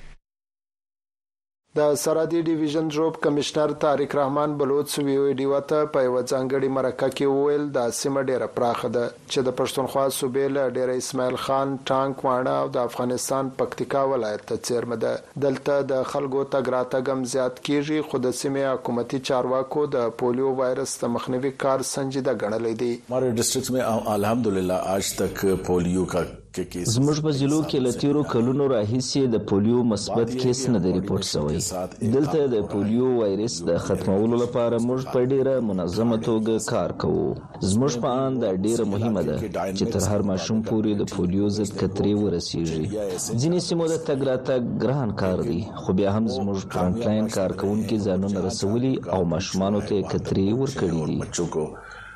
د سرحدي ډیویژن جوب کمشنر طارق رحمان بلوچ ویډیو ته په یو ځانګړي مرکه کې وویل د سیمه ډیره پراخه ده چې د پښتونخوا صوبې له ډیره اسماعیل خان ټانک وانه او د افغانستان پکتیکا ولایت ته چیرمه ده دلته د خلکو تګ راتګم زیات کیږي خو د سیمه حکومتي چارواکو د پولیو وایرس د مخنیوي کار سنجیده ګڼلې دي हमारे डिस्ट्रिक्ट में अल्हम्दुलिल्लाह आज तक पोलियो का زموږ په ضلعو کې له تیرو کلونو راهیسې د پولیو مثبت کیس نه دی ریپورت شوی. دلته د پولیو وایرس د ختمولو لپاره موږ په ډیره منظمه توګه کار کوو. زموږ په اند دا ډیره مهمه ده چې تر هر ماشوم پورې د پولیو ضد کترې ورسیږي. ځینې سیمو د تګ راتګ ګران کار دی، خو بیا هم زموږ فرنټلاین کارکونکي ځانونه رسولي او ماشومانو ته کترې ورکړي دي.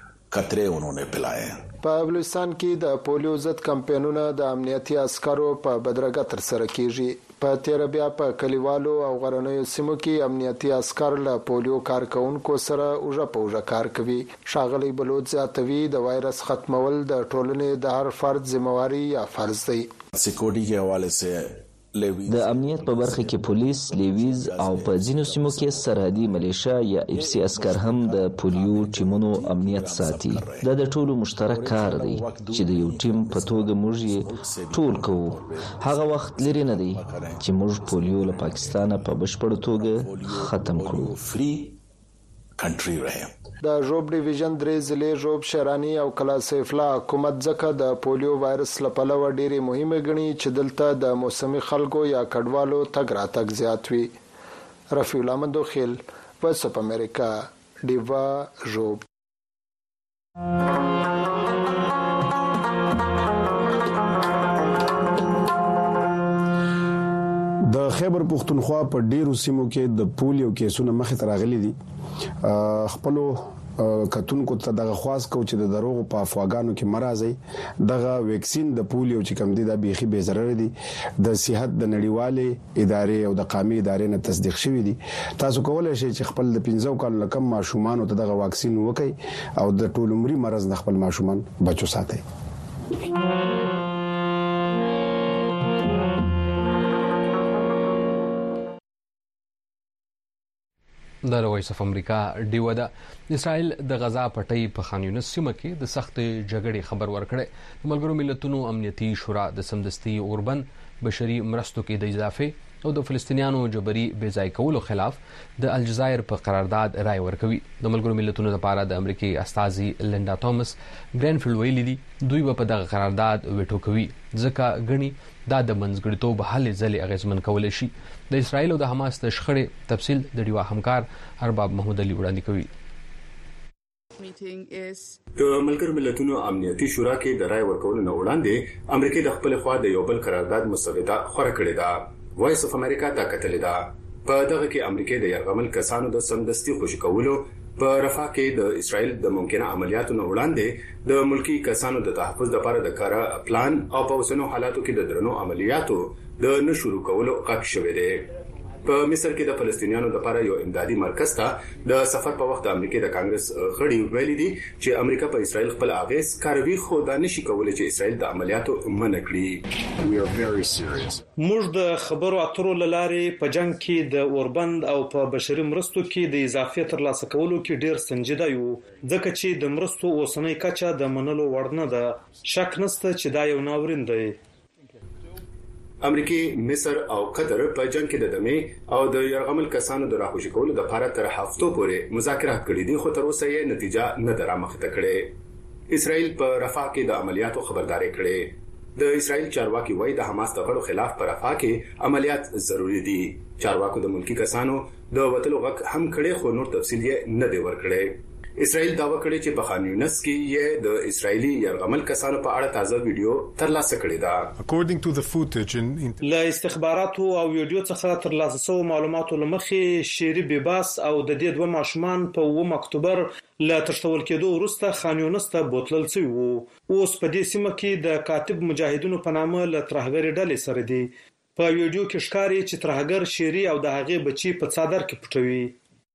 په بلوچستان کې د پولیو ضد کمپاینونه د امنیتي عسکرو په بدرګه تر سره کیږي. په تیر بیا په کلیوالو او غرنیو سیمو کې امنیتي عسکر له پولیو کارکونکو سره اوجه په اوجه کار کوي. ښاغلی بلوچ زیاتوي د وایرس ختمول د ټولنې د هر فرد ذمہواری یا فرض دی. سکیورټي کې حواله سره د امنیت په برخه کې پولیس، لیویز او په ځینو سیمو کې سرحدي ملیشیا یا اف سی عسكر هم د پولیو ټیمونو امنیت ساتي. دا د ټولو مشترک کار دی چې د یو ټیم په توګه موږ یې ټول کوو. هغه وخت لري نه دی چې موږ پولیو له پاکستان په بشپړ توګه ختم کړو. د ژوب ډیویژن 3 ضلع ژوب شهرانی او کلا سیف الله حکومت ځکه د پولیو وایرس لپاره ډېری مهمه غني چې دلته د موسمي خلکو یا کډوالو تګ راتګ زیات وي. رفیع الله مندوخیل، وایس اف امریکا، ډیوا ژوب. د خیبر پختونخوا په ډیرو سیمو کې د پولیو کیسونه مخې ته راغلي دي. خپلو کتونکو ته دغه خواص کو چې د دروغ په افواګانو کې مرزي دغه ویکسین د پولیو چې کم دي د بيخي به ضرر دي. د صحت د نړیوالې ادارې او د قومي ادارې نه تصدیق شوی دي. تاسو کولای شئ چې خپل د 15 کال کم ماشومان ته دغه واکسین وکړي او د ټول عمري مرز د خپل ماشومان بچو ساتي. د وایس اف امریکا ډیو ده. اسرائیل د غزا پټۍ په خان یونس سیمه کې د سخت جګړې خبر ورکړي. د ملګرو ملتونو امنیتي شورا د سمدستي اوربند بشري مرستو کې د اضافه او د فلسطینیانو جبري بې ځای کولو خلاف د الجزایر په قرارداد رائے ورکوي. د ملګرو ملتونو لپاره د امریکای استازي لینډا توماس ګرینفیلډ ویلي دي دوی په دغه قرارداد ویټو کوي ځکه غني دا د منځګړیتوب هلې ځلې اغیزمن کول شي. د اسرائیل او د حماس د شخړې تفصیل د ډیوا همکار ارباب محمود علي وړاندې کوي. د ملګرو ملتونو امنیتي شورا کې د رائے ورکولو نه وړاندې امریکا د خپل خوا د یو بل قرارداد مسوده خورا کړې ده. وایس اف امریکا دا کتلې ده. په دغه کې امریکا د یرغمل کسانو د سمدستي خوشی کولو په رفح کې د اسرائیل د ممکنه عملیاتو نه وړاندې د ملکی کسانو د تحفظ لپاره د کار پلان او په اوسنو حالاتو کې د درنو عملیاتو د نشورو کولو غږ شوی دی. په مصر کې د فلسطینیانو لپاره یو امدادي مرکز ته د سفر په وخت د امریکا د کانګرس غړي ویلي دي چې امریکا په اسرائیل خپل اغیز کاروي خو دا نشي کولای چې اسرائیل د عملیاتو منع کړي. موږ د خبرو اترو لارې په جنگ کې د اوربند او په بشري مرستو کې د اضافه ترلاسه کولو کې ډیر سنجیده یو ځکه چې د مرستو اوسنۍ کچه د منلو وړ نه ده. شک نشته چې دا یو ناورین دی. امریکای، مصر او قطر په جنگ کې د دمې او د یرغمل کسانو د راخوشي کولو لپاره تر هفتو پورې مذاکرات کړي دي خو تر اوسه یې نتیجه نه درامخته کړې. اسرائیل په رفح کې د عملیاتو خبرداري کړې. د اسرائیل چارواکي وایي د حماس د غړو خلاف په رفح کې عملیات ضروری دي. چارواکو د ملکی کسانو د وټلو غږ هم کړي خو نور تفصیل یې نه دی ورکړي. اسرائیل داوا کړی چې په خان یونس کې یې د اسرایلی یرغمل کسانو په اړه تازه ویډیو ترلاسه کړې ده. له استخباراتو او ویډیو څخه ترلاسه شوی معلوماتو لمخې شيري بیباس او د دې دوه ماشومان په 9 اکتوبر له ترشتول کېدو وروسته خان یونس ته بوتلل شوی وو. اوس په دې سیمه کې د کاتب مجاهدینو په نامه له ترهګر ډلې سره دي. په ویډیو کې ښکاري چې ترهګر شيري او د هغې بچي په څادر کې پټوي.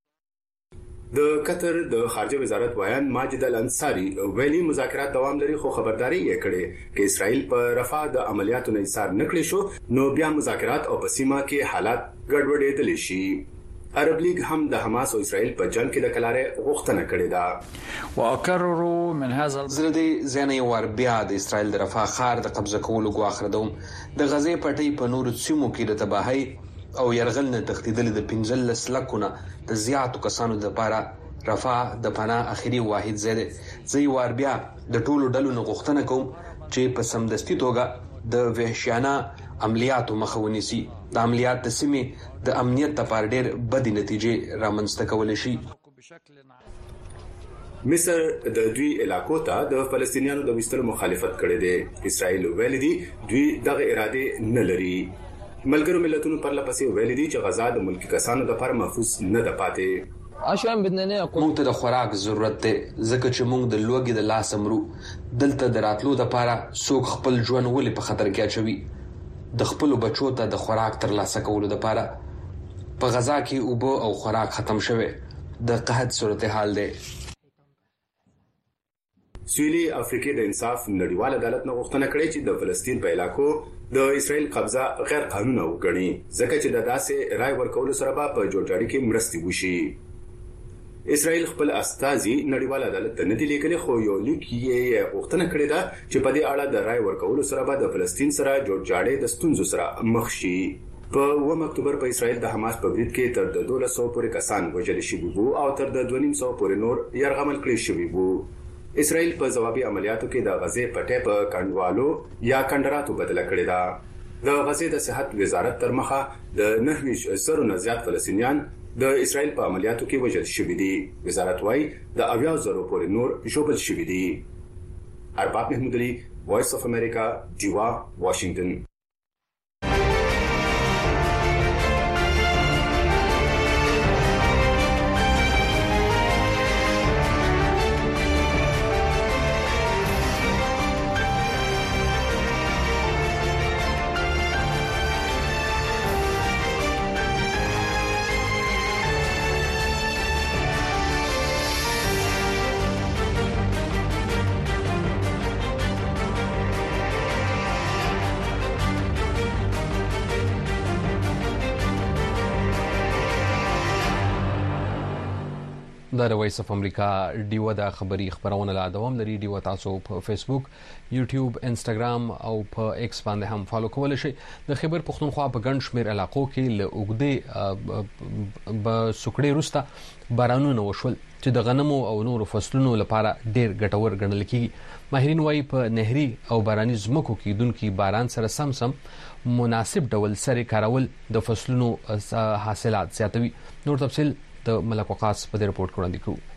د قطر د خارجه وزارت وایان ماجد الانصاری ویلي مذاکرات دوام لري خو خبرداري یې کړې چې اسرائیل په رفح د عملیاتو نه ایثار نکړي شو نو بیا مذاکرات او په سیمه کې حالات ګډوډېدل شي. عرب لیگ هم د حماس او اسرائیل په جنگ کې د کلارې غوښتنه کړې ده. واکرروا من هذا زردي زنه ور بیا د اسرائیل د رفح خار د قبضه کولو غواخره دوم د غزې پټي په نور سیمو کې د تباہي او يرغل نه تختیدل د 15 لکونه د زیاتو کسانو د لپاره رفح د پناه اخیری واحد زده زی ور بیا د ټولو ډلو غوښتنه کوم چې په سمدستي توګه د وحشیانه عملیاتو مخه ونیسي. د عملیات د سیمې د امنیت لپاره ډېر بدې نتیجې رامنځته کولی شي. مصر د دوی علاقو ته د فلسطینیانو د وستلو مخالفت کړې ده. اسرائیل ویلي دي دوی دغه اراده نه لري. ملګرو ملتونو پر لپسې ویلي دي چې غزا د ملکی کسانو لپاره محفوظ نه ده پاتې. موږ ته د خوراک ضرورت دی ځکه چې موږ د لوږې د لاس امرو. دلته د راتلو لپاره څوک خپل ژوند ولې په خطر کې اچوي؟ د خپل بچو ته د خوراک ترلاسه کولو لپاره په غزا کې اوبه او خوراک ختم شوه. د قحط صورتحال دی. سویلي افریقا د انصاف نړیوال عدالت نه غوښتنه کړې چې د فلسطین په علاقو د اسرائیل قبضه غیر قانوني وګڼي ځکه چې د داسې رای ورکول سره په جوړجاړي کې مرستې وشي. اسرائیل خپل استازي نړیوال عدالت ته نه دی لیکلي خو یو لیک یې غوښتنه کړې ده چې په دې اړه د رای ورکول سره به د فلسطین سره جوړجاړي د ستونزو سره مخ شي. په 1 اکتوبر په اسرائیل د حماس په برید کې تر 1200 پورې کسان وژل شوي وو او تر 250 پورې نور يرغمل کړي شوي وو. اسرائیل په ځوابي عملیاتو کې د غزې پټې په کندوالو یا کندراتو بدله کړې ده. د غزې د صحت وزارت تر مخه د 9,000 نه زیات فلسطینیان د اسرائیل په عملیاتو کې وژل شوي دي. وزارت وايي د 80,000 پورې نور ژوبل شوي دي. ارباب محمود علي، وایس اف امریکا، جیوا، واشنگټن. د وایس اف امریکا ډیو د خبري خبرونه لا دوام لري. ډیو تاسو په فیسبوک، یوټیوب، انسټاګرام او په ایکس باندې هم فالو کولی شئ. د خیبر پښتونخوا په ګڼ شمېر علاقو کې له اوږدې سوکړې وروسته بارانونه وشول چې د غنمو او نورو فصلونو لپاره ډېر ګټور ګڼل کېږي. ماهرین وایي په نهري او باراني ځمکو کې دونکي باران سره سم مناسب ډول سره کارول د فصلونو حاصلات زیاتوي. نور تفصیل د ملک وقاص په رپورت کې وړاندې کوو.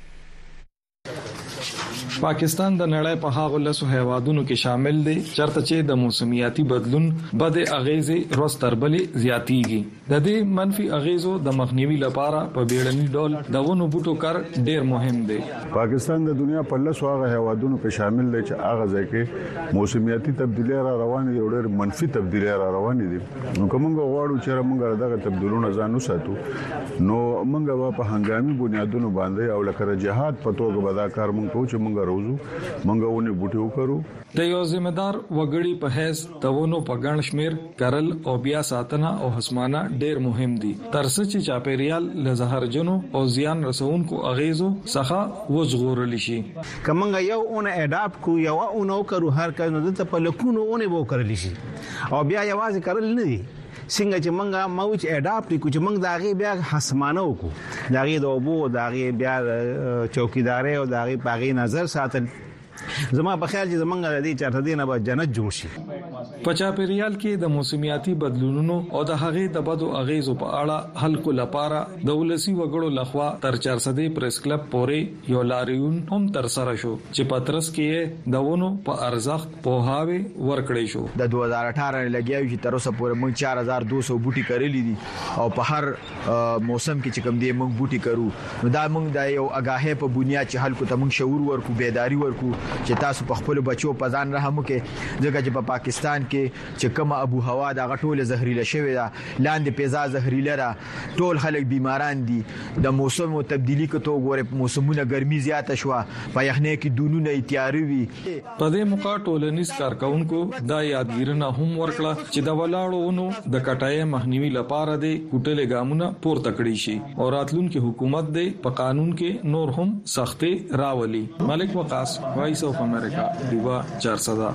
پاکستان د نړۍ په هغو لسو هیوادونو کې شامل دی چرته چې د موسمیاتي بدلون بد اغیزې روز تر بلې زیاتیږي. د دې منفي اغیزو د مخنیوي لپاره په بیړني ډول د ونو بوټو کار ډیر مهم دی. پاکستان د دنیا په لسو هغه هیوادونو کې شامل دی چې هغه ځکه موسمیاتي تبدیلی را روانې دي او ډیر منفي تبدیلی را روانې دي. نو کومه غواړو چې موږ دغه تبدیلونه ځان وساتو نو موږ په هنګامي بنیادونو باندې او لکه جهاد په توګه به دا کار موږ کوو چې موږ منګونه بوټي وکړو. د یو ذمہدار وګړي په حیث تونو په ګڼ شمیر کرل او بیا ساتنه او حسمانه ډیر مهم دي ترڅو چې چاپیریال له زهرجنو او زیان رسونکو اغیزو څخه وژغورل شي. کومه یو اون اډاپټ کو یو اونو کړو هر کله د په لکونو اونې وو کړل شي او بیا یوازې کړل نه دي څنګه چې موږ موج اډاپټ کو چې موږ داغه بیا حسمانه وکړو داغه د اوبو داغه بیا چوکیداري او داغه باغی نظر ساتل. زما په خیال چې زمونږ د دې چارته دینه به جنت جوړ شي. په چاپیریال کې د موسمیاتي بدلونونو او د هغې د بدو اغیزو په اړه حل لپاره د ولسی وګړو لخوا تر 400 پریس کلب پورې یو لاریون هم تر سره شو چې پاترس کې دونو په ارزښت په هاوی ورکړې شو. د 2018 لګیاوي چې تر اوسه پورې موږ 4200 بوټي کړلې دي او په هر موسم کې چې کوم دی موږ بوټي کړو نو دا موږ د یو اگاهه په بنیاد چې خلکو ته موږ شعور ورکو بیداری ورکو چې تاسو په خپل بچو په ځان رحم وکړئ ځکه چې په پاکستان کې چې کومه ابو هوا د غټول زهريله شوی دا لاندې پیزا زهريله را ټول خلک بیماران دي. د موسم تبدیلی کته وګوره موسمونه ګرمي زیاته شو په یخنۍ کې دونونه تیاری وي. په دې موقع ټولنیز کارکونکو دا یادګیرنه هم ورکړه چې د ولاړونو د کټای مخنیوي لپاره د کوټلې ګامونه پورته کړی شي او راتلونکي حکومت د په قانون کې نور هم سختي راولي. ملک وقاص، وایس اف امریکا، دیوا 400.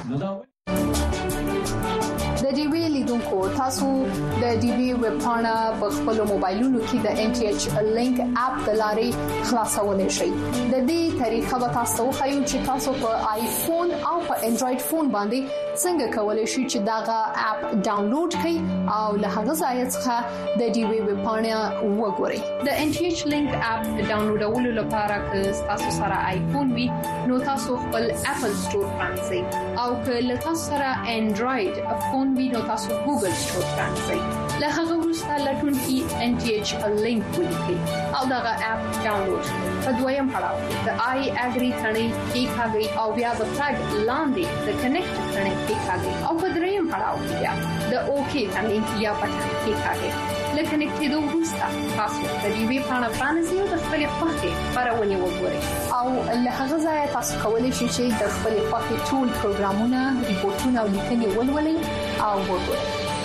د ډي وی لیدونکو تاسو د ډي وی ویب پاڼه په خپل موبایلونو کې د ان ټي ایچ لینک اپ د لارې خلاصولای شئ. د دې طریقه به تاسو خو چې تاسو په آیفون او په انډراید فون باندې څنګه کولای شئ چې داغه اپ ډاونلوډ کړئ او له هغه ځای څخه د دې ویب پاڼه وګورئ. د NTH لینک اپ ډاونلوډولو لپاره که تاسو سره آیفون وي نو تاسو خپل اپل سٹور پرانځئ او که تاسو سره انډراید فون وي نو تاسو ګوګل سٹور پرانځئ. له هغه وروسته لټونکي NTH لینک ولیکئ او داغه اپ ډاونلوډ کړئ. په دویم پړاو د آی اګری ثنې کلیکاږئ او بیا د فلګ لاندې د کنیکټ ثنې کلیکاږئ او په دریم پړاو بیا د اوکی ثنې یا بټن کلیکاږئ. لکه کنیکټېدو وروسته تاسو د دې ویب پاڼه پرانیزئ او د خپل خوښې خبرونه وګورئ او له هغه ځای تاسو کولی شئ چې د خپل خوښې ټول پروګرامونه، ریپورتونه او لیکنې ولولئ او وګورئ.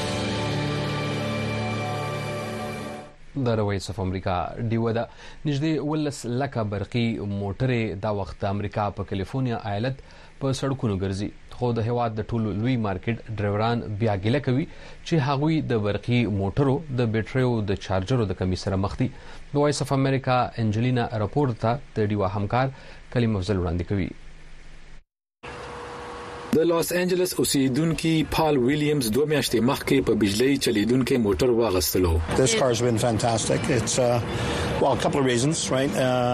د وایس اف امریکا ډیو ده نږدې 11 لکه برقي موټرې دا وخت د امریکا په کالیفورنیا ایالت په سړکونو ګرځي، خو د هیواد د ټولو لوی مارکیټ ډرایوران بیا ګیله کوي چې هغوی د برقي موټرو د بیټریو د چارجرو د کمی سره مخ دي. د وایس اف امریکا انجلینا راپورټ ته د ډیو همکار کلیم افضل وړاندې کوي. د لاس انجلس اوسیدونکو پال ویلیامز 2 میاشتې مخکې په بجلی چلیدونکو موټر واغستلو. This car's been fantastic. It's well, a couple of reasons, right?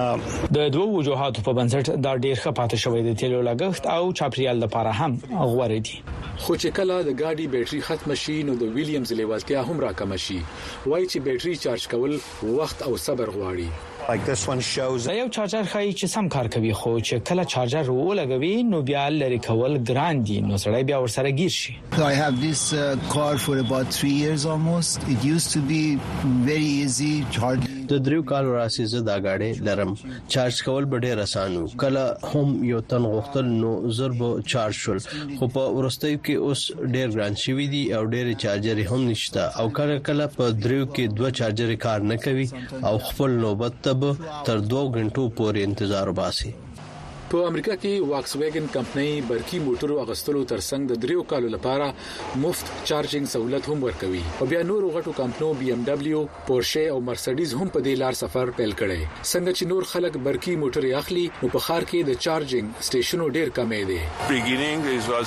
د دوه وجوهاتو په بنسټ دا ډیر ښه پاتې شوی دی، تیلو لګښت او چاپریال لپاره هم غوړې دي. خو چې کله د ګاډي بیټري ختم شي نو د ویلیامز لیوالتیا هم راکم شي. وایي چې بیټري چارج کول وخت او صبر غواړي. Like this one shows یو چارجر خای چې سم کار کوي، خو چې کله چارجر ولګوي نو بیا لري کول ګران دي، نو سړی بیا ورسره گیر شي. I have this car for about 3 years almost. It used to be very easy charging. د دریو کالو راسي زه دا غاډي لرم، چارج کول به ډیر اسانو، کله هم یو تن غوښتل نو ضرب چارج شول، خو په ورستیو کې اوس ډیر ګران شوی دي او ډیر چارجر هم نشته او کله په دریو کې دوه چارجر کار نه کوي او خپل نوبت تب تر 2 غنټو پورې انتظار وباسي. په امریکا کې واکس ویګن کمپنۍ برقي موټرو اغستلو ترڅنګ د دریو کالو لپاره مفت چارجینګ سہولت هم ورکوي او بیا نورو غټو کمپنیو BMW، پورشه او مرسيډیز هم په دې لار سفر پیل کړي. څنګه چې نور خلک برقي موټرې اخلي نو په ښار کې د چارجینګ سټیشنو ډیر کمې دي. beginning it was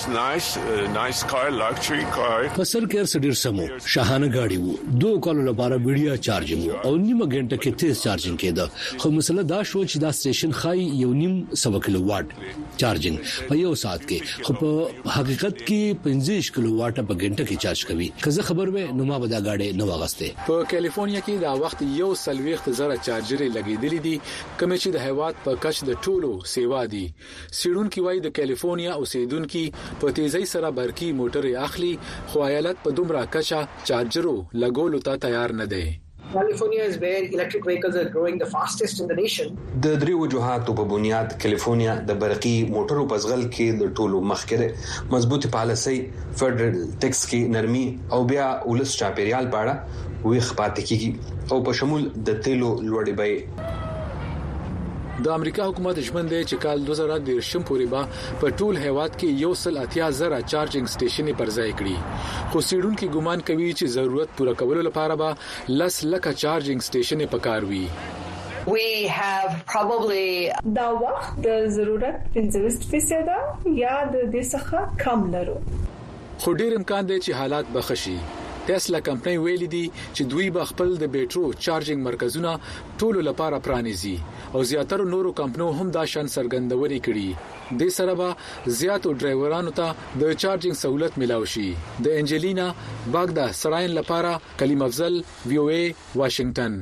nice car, luxury car. فسر کې ډیر سمو شاهانه گاډي وو، 2 کالو لپاره ویډیو چارجینګ او نیمه غنټه کې تیز چارجینګ کېده. خو مسله دا شو چې دا سټیشن خای یو نیم سو کیلو واټ چارجینګ په یو ساعت کې، خو په حقیقت کې 50 کیلو واټ په غنټه کې چارج کوي. که زه خبر وې نو ما به دا گاډي نه واغسته. په کالیفورنیا کې دا وخت 140,000 چارجرې لګېدلې دي، کوم چې د هیواد په کچ د ټولو سیوا دي. سیډونکو وايي د کالیفورنیا اوسیدونکو په تیزی سره برقي موټرې اخلي، خو ایالت په دومره کچا چارجرو لګولو ته تیار نه دی. California is where electric vehicles are growing the fastest in the nation. د دریو وجوهاتو په بنیاد کالیفورنیا د برقي موټرو په ځغل کې د ټولو مخکره مضبوطی پالیسي، فدرل ټیکس کې نرمي او بیا ولس چاپیریال پاړه ویخ پاتې کیږي او په شمول د تیلو لوړې بیې. د امریکا حکومت ژمن دی چې کال 2013 پورې به په ټول هیواد کې 180,000 چارجینګ سټیشنې پر ځای کړي، خو سیډونکو ګومان کوي چې ضرورت پوره کولو لپاره به 10 لک چارجینګ سټیشنې پکار وي. We have probably دا وخت د ضرورت 50% یا د دې څخه کم لرو. خو ډیر امکان دی چې حالات بخشي. ټسلا کمپنۍ ویلي دي چې دوی به خپل د بیټرو چارجینګ مرکزونه ټولو لپاره پرانیزي او زیاتره نورو کمپنیو هم دا شان څرګندوري کړي. د سره به زیاتو ډرایورانو ته د چارجینګ سہولت ملاوي شي. د انجلینا باغدا سراین لپاره کلیم افضل، VOA، واشنگټن.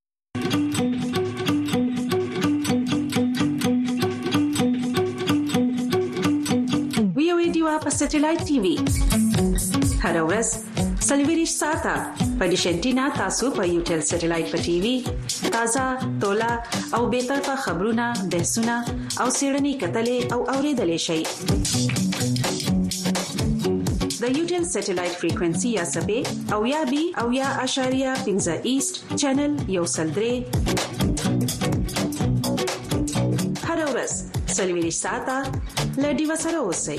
VOA دیوا په سټلایټ ټي وي هر ورځ سلویریش ساته په ډیشنټینا تاسو په یوټل سټلایټ په ټي وي تازه تولا او به طرفه خبرونه، بحثونه او سیړنی کتلې او اوریدلې شي. د یوټل سټلایټ فریکوئنسي یا سبې او یا بي او یا اشاریه 15 ایست چینل یو سلدري هر ورځ سلویریش ساته لډي وسره اوسئ.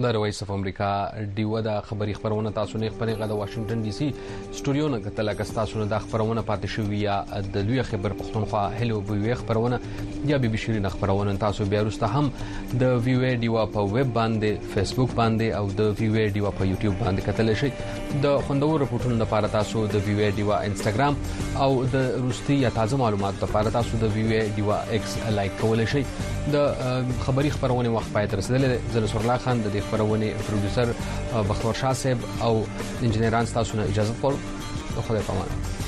د وایس اف امریکا ډیو د خبري خبرونه تاسو نه خبري غدا واشنگټن ډي سي سټوډیو نه کتل کستاسو نه د خبرونه پاتې شوې یا د لوی خبر پښتونخوا هلو بي خبرونه یا بي بي شيرين خبرونه تاسو بیا وروسته هم د وی وی ډیو په ویب باندې فیسبوک باندې او د وی وی ډیو په یوټیوب باندې کتل شي د خوندور رپورټونو لپاره تاسو د وی وی ډیو انستګرام او د روسي یا تازه معلومات لپاره تاسو د وی وی ډیو ایکس لایک کولای شئ د خبري خبرونه وخت پای تر رسیدل زل سرلا خان د خبرونه پروډوسر بختور شاه صاحب او انجنیران تاسو نه اجازه غواړم خدای پامان